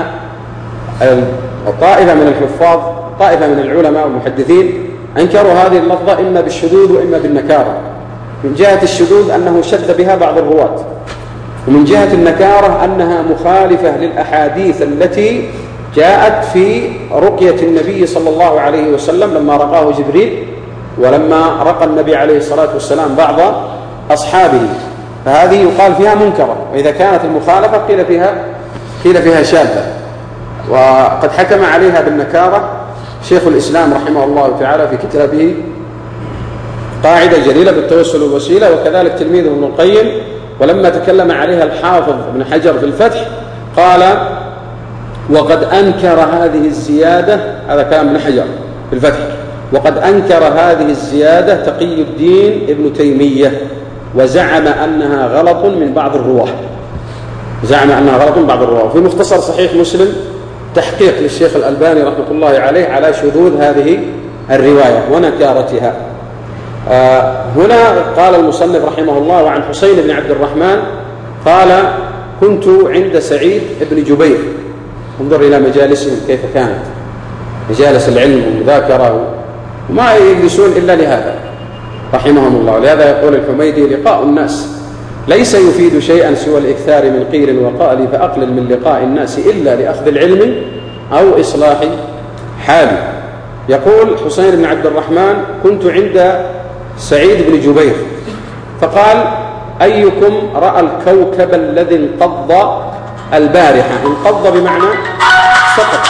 طائفة من الحفاظ، طائفة من العلماء والمحدثين أنكروا هذه اللفظة إما بالشذوذ وإما بالنكارة. من جهة الشذوذ أنه شذ بها بعض الرواة، ومن جهة النكارة أنها مخالفة للأحاديث التي جاءت في رقية النبي صلى الله عليه وسلم لما رقاه جبريل، ولما رقى النبي عليه الصلاة والسلام بعض أصحابه، فهذه يقال فيها منكرة. وإذا كانت المخالفة قيل فيها قيل فيها شاذة، وقد حكم عليها بالنكارة شيخ الإسلام رحمه الله تعالى في كتابه قاعدة جليلة بالتوسل والوسيلة، وكذلك تلميذه ابن القيم. ولما تكلم عليها الحافظ ابن حجر في الفتح قال: وقد أنكر هذه الزيادة، هذا كلام ابن حجر في الفتح، وقد أنكر هذه الزيادة تقي الدين ابن تيمية، وزعم أنها غلط من بعض الرواه، زعم أنها غلط من بعض الرواه. في مختصر صحيح مسلم تحقيق للشيخ الألباني رحمة الله عليه على شذوذ هذه الرواية ونكارتها. آه هنا قال المصنف رحمه الله: وعن حسين بن عبد الرحمن قال: كنت عند سعيد بن جبير. انظر إلى مجالسهم كيف كانت، مجالس العلم والمذاكرة، وما يجلسون إلا لهذا رحمهم الله. ولهذا يقول الحميدي: لقاء الناس ليس يفيد شيئا سوى الإكثار من قيل وقال، فأقلل من لقاء الناس إلا لأخذ العلم أو إصلاح حالي. يقول حسين بن عبد الرحمن: كنت عند سعيد بن جبير فقال: أيكم رأى الكوكب الذي انقض البارحة؟ انقض بمعنى سقط،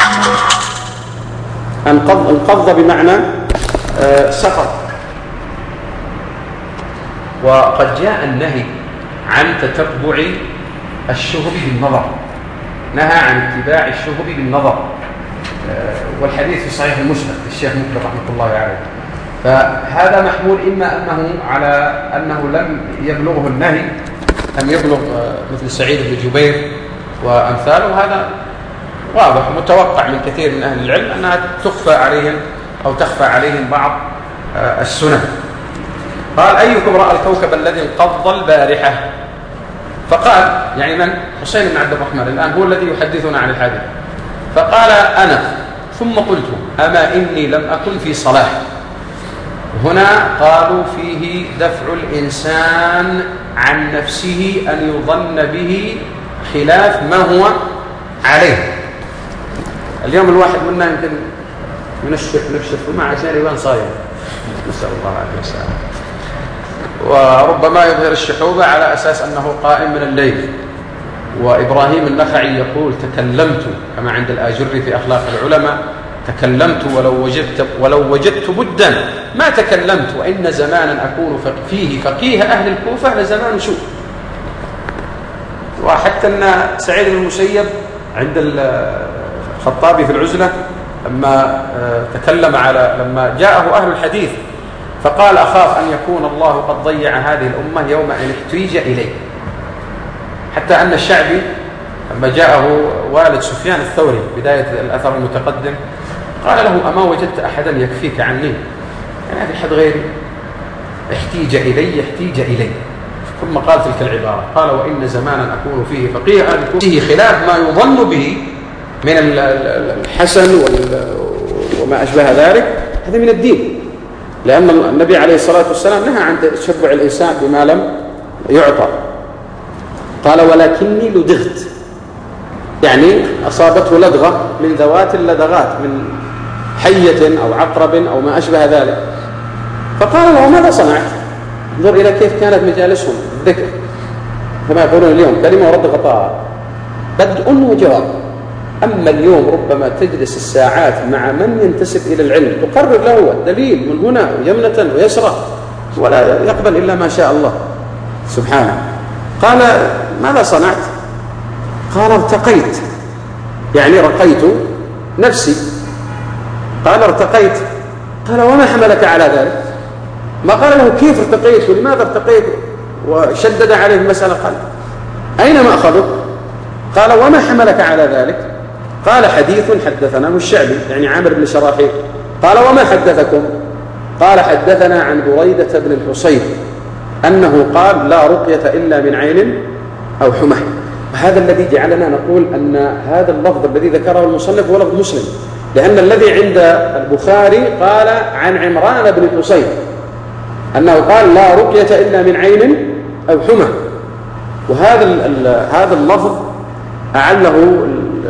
انقض, انقض بمعنى آه سقط. وقد جاء النهي عن تتبع الشهب بالنظر، نهى عن اتباع الشهب بالنظر، آه والحديث في صحيح المسند للشيخ مقبل رحمة الله عليه. فهذا محمول إما أنه على أنه لم يبلغه النهي، لم يبلغ مثل سعيد بن جبير وأمثاله، هذا واضح متوقع من كثير من أهل العلم أنها تخفى عليهم أو تخفى عليهم بعض السنن. قال: أيكم رأى الكوكب الذي انقض البارحة؟ فقال، يعني من؟ حسين بن عبد الرحمن الآن هو الذي يحدثنا عن الحديث. فقال: أنا. ثم قلت: أما إني لم أكن في صلاة. هنا قالوا فيه دفع الإنسان عن نفسه أن يظن به خلاف ما هو عليه. اليوم الواحد منا يمكن ينشف نفسه ما عشان يبان صايم، نسأل الله العافية والسلامة، وربما يظهر الشحوبة على أساس أنه قائم من الليل. وإبراهيم النخعي يقول: تكلمت، كما عند الآجري في أخلاق العلماء: تكلمت ولو وجدت ولو وجدت بدا ما تكلمت، وإن زمانا أكون فيه فقيه أهل الكوفة لزمان سوء. وحتى أن سعيد بن المسيب عند الخطابي في العزلة لما تكلم على لما جاءه أهل الحديث فقال: أخاف أن يكون الله قد ضيع هذه الأمة يوم أن احتويج إليه. حتى أن الشعبي لما جاءه والد سفيان الثوري بداية الأثر المتقدم قال له: أما وجدت أحدا يكفيك عني؟ يعني هذا أحد غيري احتيج إلي احتيج إلي. ثم قال تلك العبارة، قال: وإن زمانا أكون فيه فقيه أهل الكوفة خلاف ما يظن به من الحسن وما أشبه ذلك، هذا من الدين، لأن النبي عليه الصلاة والسلام نهى عن تشبع الإنسان بما لم يعطى. قال: ولكني لدغت، يعني أصابته لدغة من ذوات اللدغات، من حية أو عقرب أو ما أشبه ذلك. فقال له: ماذا صنعت؟ انظر إلى كيف كانت مجالسهم الذكر، كما يقولون اليوم كلمة ورد غطاء، بدء وجواب. أما اليوم ربما تجلس الساعات مع من ينتسب إلى العلم تقرر له الدليل من هنا ويمنة ويسرى، ولا يقبل إلا ما شاء الله سبحانه. قال: ماذا صنعت؟ قال: ارتقيت، يعني رقيت نفسي. قال: ارتقيت. قال: وما حملك على ذلك؟ ما قال له كيف ارتقيت ولماذا ارتقيت وشدد عليه المسألة. قال: أين ما أخذك؟ قال: وما حملك على ذلك؟ قال: حديث حدثناه الشعبي، يعني عامر بن شراحيل. قال: وما حدثكم؟ قال: حدثنا عن بريدة بن الحصيب أنه قال: لا رقية إلا من عين أو حمى. وهذا الذي جعلنا نقول أن هذا اللفظ الذي ذكره المصنف هو لفظ مسلم، لأن الذي عند البخاري قال عن عمران بن الحصيب أنه قال: لا رقية إلا من عين أو حمى. وهذا هذا اللفظ أعله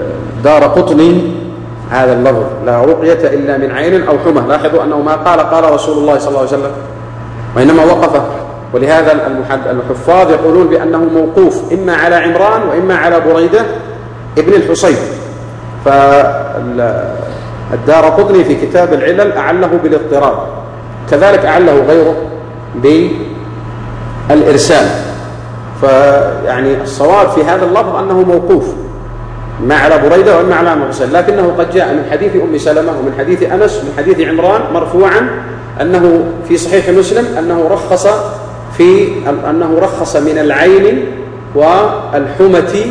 الدارقطني، هذا اللفظ لا رقية إلا من عين أو حمى. لاحظوا أنه ما قال قال رسول الله صلى الله عليه وسلم، وإنما وقفه. ولهذا الحفاظ يقولون بأنه موقوف إما على عمران وإما على بريدة ابن الحصيب. فالدارقطني في كتاب العلل أعله بالاضطراب، كذلك أعله غيره بالإرسال. فيعني الصواب في هذا اللفظ أنه موقوف ما على بريدة وإما على مرسل، لكنه قد جاء من حديث أم سلمة ومن حديث أنس ومن حديث عمران مرفوعا أنه في صحيح مسلم أنه رخص في أنه رخص من العين والحمة،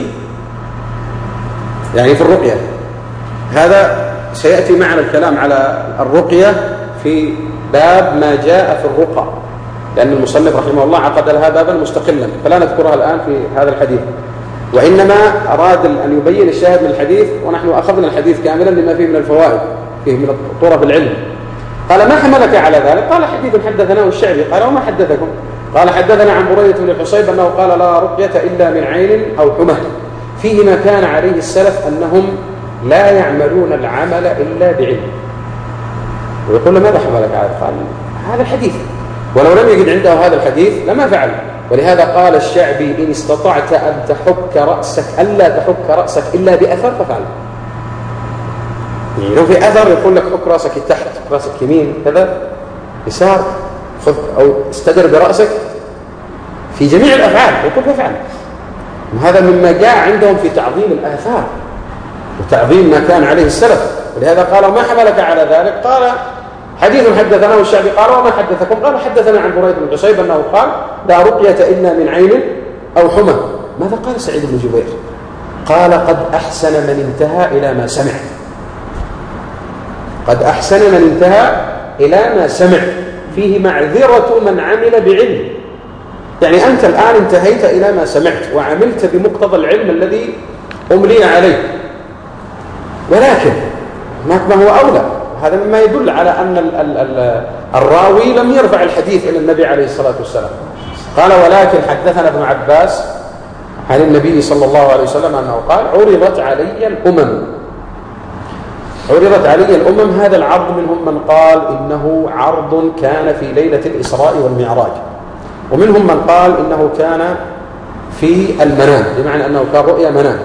يعني في الرقية. هذا سيأتي معنا الكلام على الرقية في باب ما جاء في الرقى، لأن المصنف رحمه الله عقد لها بابا مستقلا، فلا نذكرها الآن في هذا الحديث، وإنما أراد أن يبين الشاهد من الحديث، ونحن أخذنا الحديث كاملا لما فيه من الفوائد، فيه من طرف العلم. قال: ما حملك على ذلك؟ قال: حديث حدثناه الشعبي. قال: وما حدثكم؟ قال حدثنا عن بريدة بن الحصيب أنه قال لا رقية إلا من عين أو حمى، فيه ما كان عليه السلف أنهم لا يعملون العمل إلا بعلم. ويقول له ماذا حملك على قال هذا الحديث، ولو لم يجد عنده هذا الحديث لما فعل. ولهذا قال الشعبي إن استطعت أن تحك رأسك ألا تحك رأسك إلا بأثر ففعل. يعني لو في أثر يقول لك حك رأسك تحت، رأسك يمين كذا يسار، خذ أو استدر برأسك في جميع الأفعال يقول ففعل. وهذا مما جاء عندهم في تعظيم الآثار وتعظيم ما كان عليه السلف. ولهذا قالوا ما حملك على ذلك؟ قال حديث حدثناه الشعبي. قال وما حدثكم؟ قال حدثنا عن بريدة بن الحصيب أنه قال لا رقية إلا من عين أو حمى. ماذا قال سعيد بن جبير؟ قال قد أحسن من انتهى إلى ما سمع. قد أحسن من انتهى إلى ما سمع، فيه معذرة من عمل بعلم. يعني أنت الآن انتهيت إلى ما سمعت وعملت بمقتضى العلم الذي أملي عليه، ولكن هناك ما هو أولى. هذا مما يدل على أن ال ال ال الراوي لم يرفع الحديث إلى النبي عليه الصلاة والسلام. قال ولكن حدثنا ابن عباس عن النبي صلى الله عليه وسلم أنه قال عرضت علي الأمم. عرضت علي الأمم، هذا العرض منهم من قال إنه عرض كان في ليلة الإسراء والمعراج، ومنهم من قال إنه كان في المنام، بمعنى أنه كان رؤيا منام.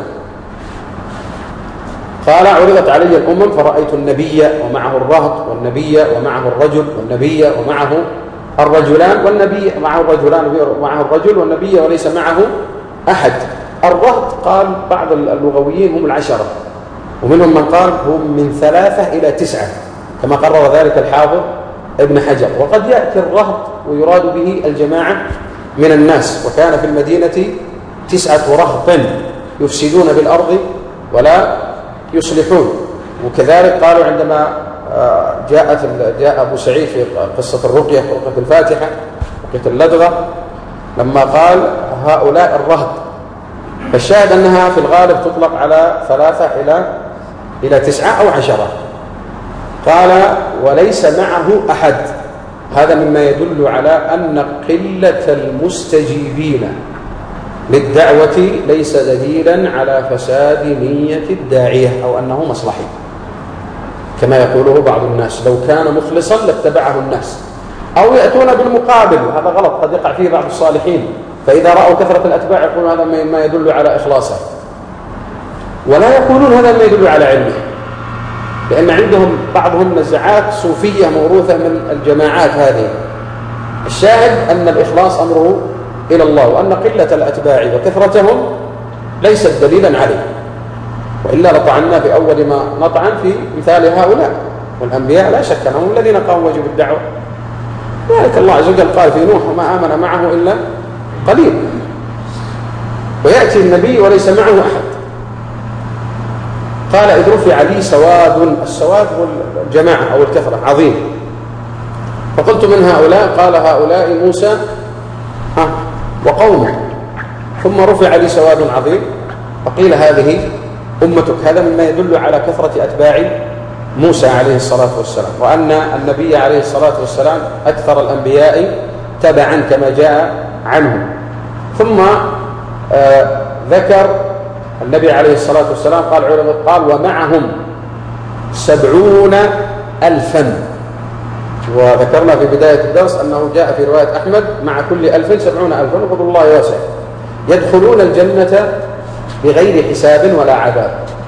قال عرضت علي الأمم فرأيت النبي ومعه الرهط، والنبي ومعه الرجل، والنبي ومعه الرجلان، والنبي معه الرجلان ومعه الرجل، والنبي وليس معه أحد. الرهط قال بعض اللغويين هم العشرة، ومنهم من قال هم من ثلاثة إلى تسعة كما قرر ذلك الحافظ ابن حجر. وقد يأتي الرهط ويراد به الجماعة من الناس، وكان في المدينة تسعة رهط يفسدون بالأرض ولا يصلحون. وكذلك قالوا عندما جاءت جاء أبو سعيد في قصة الرقية، رقية الفاتحة، رقية اللدغة، لما قال هؤلاء الرهط، فالشاهد أنها في الغالب تطلق على ثلاثة إلى إلى تسعة أو عشرة. قال وليس معه أحد، هذا مما يدل على أن قلة المستجيبين للدعوة ليس دليلا على فساد نية الداعية أو أنه مصلحي كما يقوله بعض الناس. لو كان مخلصا لاتبعه الناس، أو يأتون بالمقابل، وهذا غلط قد يقع فيه بعض الصالحين، فإذا رأوا كثرة الأتباع يقولون هذا ما يدل على إخلاصه، ولا يقولون هذا ما يدل على علمه، لأن عندهم بعضهم نزعات صوفية موروثة من الجماعات هذه. الشاهد أن الإخلاص أمره إلى الله، وأن قلة الأتباع وكثرتهم ليست دليلا عليه، وإلا لطعنا في أول ما نطعن في مثال هؤلاء. والأنبياء لا شك أنهم الذين قاموا واجب الدعوة، ذلك الله عز وجل قال في نوح وما آمن معه إلا قليل، ويأتي النبي وليس معه أحد. قال إذ رفع لي سواد، السواد هو الجماعة أو الكثرة عظيم، فقلت من هؤلاء؟ قال هؤلاء موسى ها وقومه. ثم رفع لي سواد عظيم فقيل هذه أمتك. هذا مما يدل على كثرة أتباع موسى عليه الصلاة والسلام، وأن النبي عليه الصلاة والسلام أكثر الأنبياء تبعا كما جاء عنه. ثم آه ذكر النبي عليه الصلاة والسلام قال قال ومعهم سبعون ألفا، وذكرنا في بداية الدرس أنه جاء في رواية أحمد مع كل ألف سبعون ألفا، وفضل الله واسع، يدخلون الجنة بغير حساب ولا عذاب.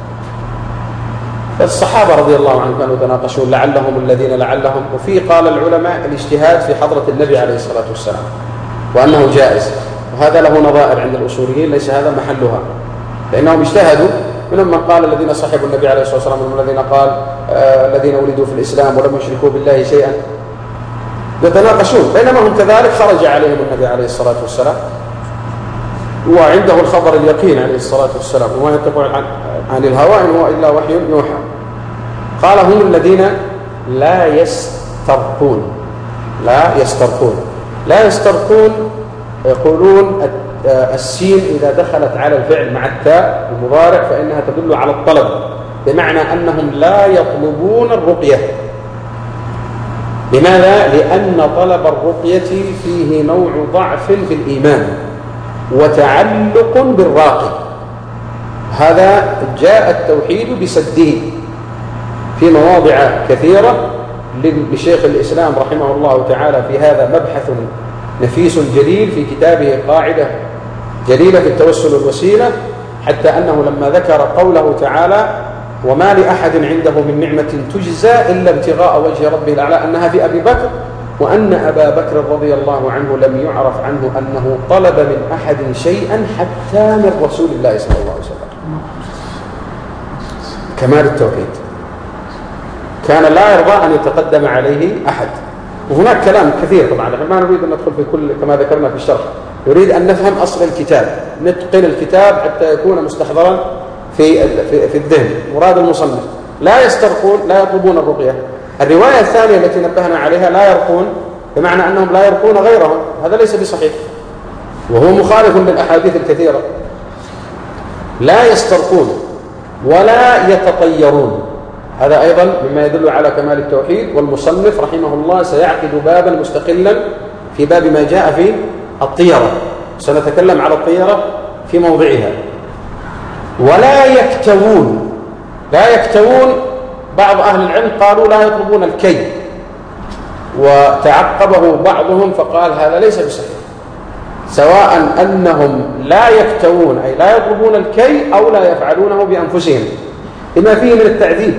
الصحابة رضي الله عنهم كانوا يتناقشون لعلهم الذين لعلهم، وفي قال العلماء الاجتهاد في حضرة النبي عليه الصلاة والسلام وأنه جائز، وهذا له نظائر عند الأصوليين ليس هذا محلها، لأنهم اجتهدوا. منهم من قال الذين صحبوا النبي عليه الصلاة والسلام، ومن الذين قال آه الذين ولدوا في الإسلام ولم يشركوا بالله شيئا، يتناقشون. بينما هم كذلك خرج عليهم النبي عليه الصلاة والسلام وعنده الخبر اليقين عليه الصلاة والسلام، وما ينطق عن, عن الهوى إن هو إلا وحي يوحى. قال هم الذين لا يسترقون، لا يسترقون لا يسترقون يقولون السين إذا دخلت على الفعل مع التاء المضارع فإنها تدل على الطلب، بمعنى أنهم لا يطلبون الرقية، لماذا؟ لأن طلب الرقية فيه نوع ضعف في الإيمان وتعلق بالراقي. هذا جاء التوحيد بسده في مواضع كثيرة لشيخ الإسلام رحمه الله تعالى في هذا مبحث نفيس جليل في كتابه قاعدة جليلة في التوسل والوسيلة، حتى أنه لما ذكر قوله تعالى وما لأحد عنده من نعمة تجزى إلا ابتغاء وجه ربه الأعلى أنها في أبي بكر، وأن أبا بكر رضي الله عنه لم يعرف عنه أنه طلب من أحد شيئا حتى من رسول الله صلى الله عليه وسلم. كمال التوحيد كان لا يرضى أن يتقدم عليه أحد. وهناك كلام كثير طبعا، نحن ما نريد أن ندخل في كل كما ذكرنا في الشرح، نريد أن نفهم أصل الكتاب، نتقن الكتاب حتى يكون مستحضرا في في الذهن. مراد المصنف لا يسترقون، لا يطلبون الرقية. الرواية الثانية التي نبهنا عليها لا يرقون، بمعنى أنهم لا يرقون غيرهم، هذا ليس بصحيح وهو مخالف للأحاديث الكثيرة. لا يسترقون ولا يتطيرون، هذا أيضا مما يدل على كمال التوحيد. والمصنف رحمه الله سيعقد بابا مستقلا في باب ما جاء في الطيرة، سنتكلم على الطيرة في موضعها. ولا يكتوون، لا يكتوون، بعض أهل العلم قالوا لا يطلبون الكي، وتعقبه بعضهم فقال هذا ليس بصحيح، سواء أنهم لا يكتوون أي لا يطلبون الكي أو لا يفعلونه بأنفسهم لما فيه من التعذيب.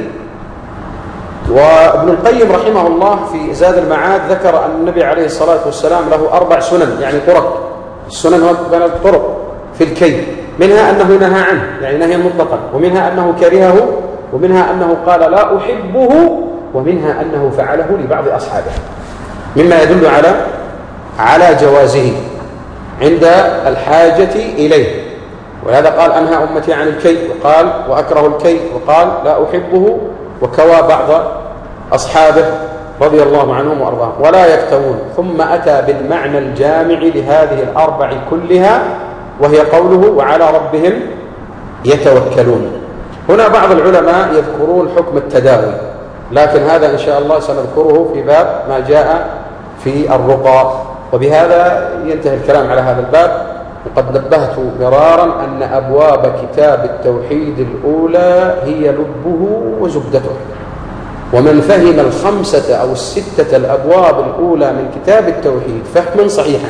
وابن القيم رحمه الله في زاد المعاد ذكر أن النبي عليه الصلاة والسلام له أربع سنن، يعني طرق، السنن بين الطرق في الكي، منها أنه نهى عنه يعني نهي مطلقا، ومنها أنه كرهه، ومنها أنه قال لا أحبه، ومنها أنه فعله لبعض أصحابه، مما يدل على على جوازه عند الحاجة إليه. ولهذا قال أنهى أمتي عن الكي، وقال وأكره الكي، وقال لا أحبه، وكوى بعض أصحابه رضي الله عنهم وأرضاهم. ولا يكتوون، ثم أتى بالمعنى الجامع لهذه الأربع كلها، وهي قوله وعلى ربهم يتوكلون. هنا بعض العلماء يذكرون حكم التداوي، لكن هذا إن شاء الله سنذكره في باب ما جاء في الرقى. وبهذا ينتهي الكلام على هذا الباب. وقد نبهت مرارا أن أبواب كتاب التوحيد الأولى هي لبه وزبدته، ومن فهم الخمسة أو الستة الأبواب الأولى من كتاب التوحيد فهما صحيحا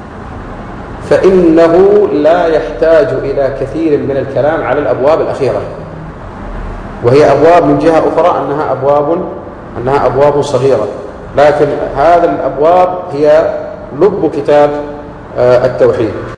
فإنه لا يحتاج إلى كثير من الكلام على الأبواب الأخيرة، وهي أبواب من جهة أخرى أنها أبواب أنها أبواب صغيرة، لكن هذه الأبواب هي لب كتاب التوحيد.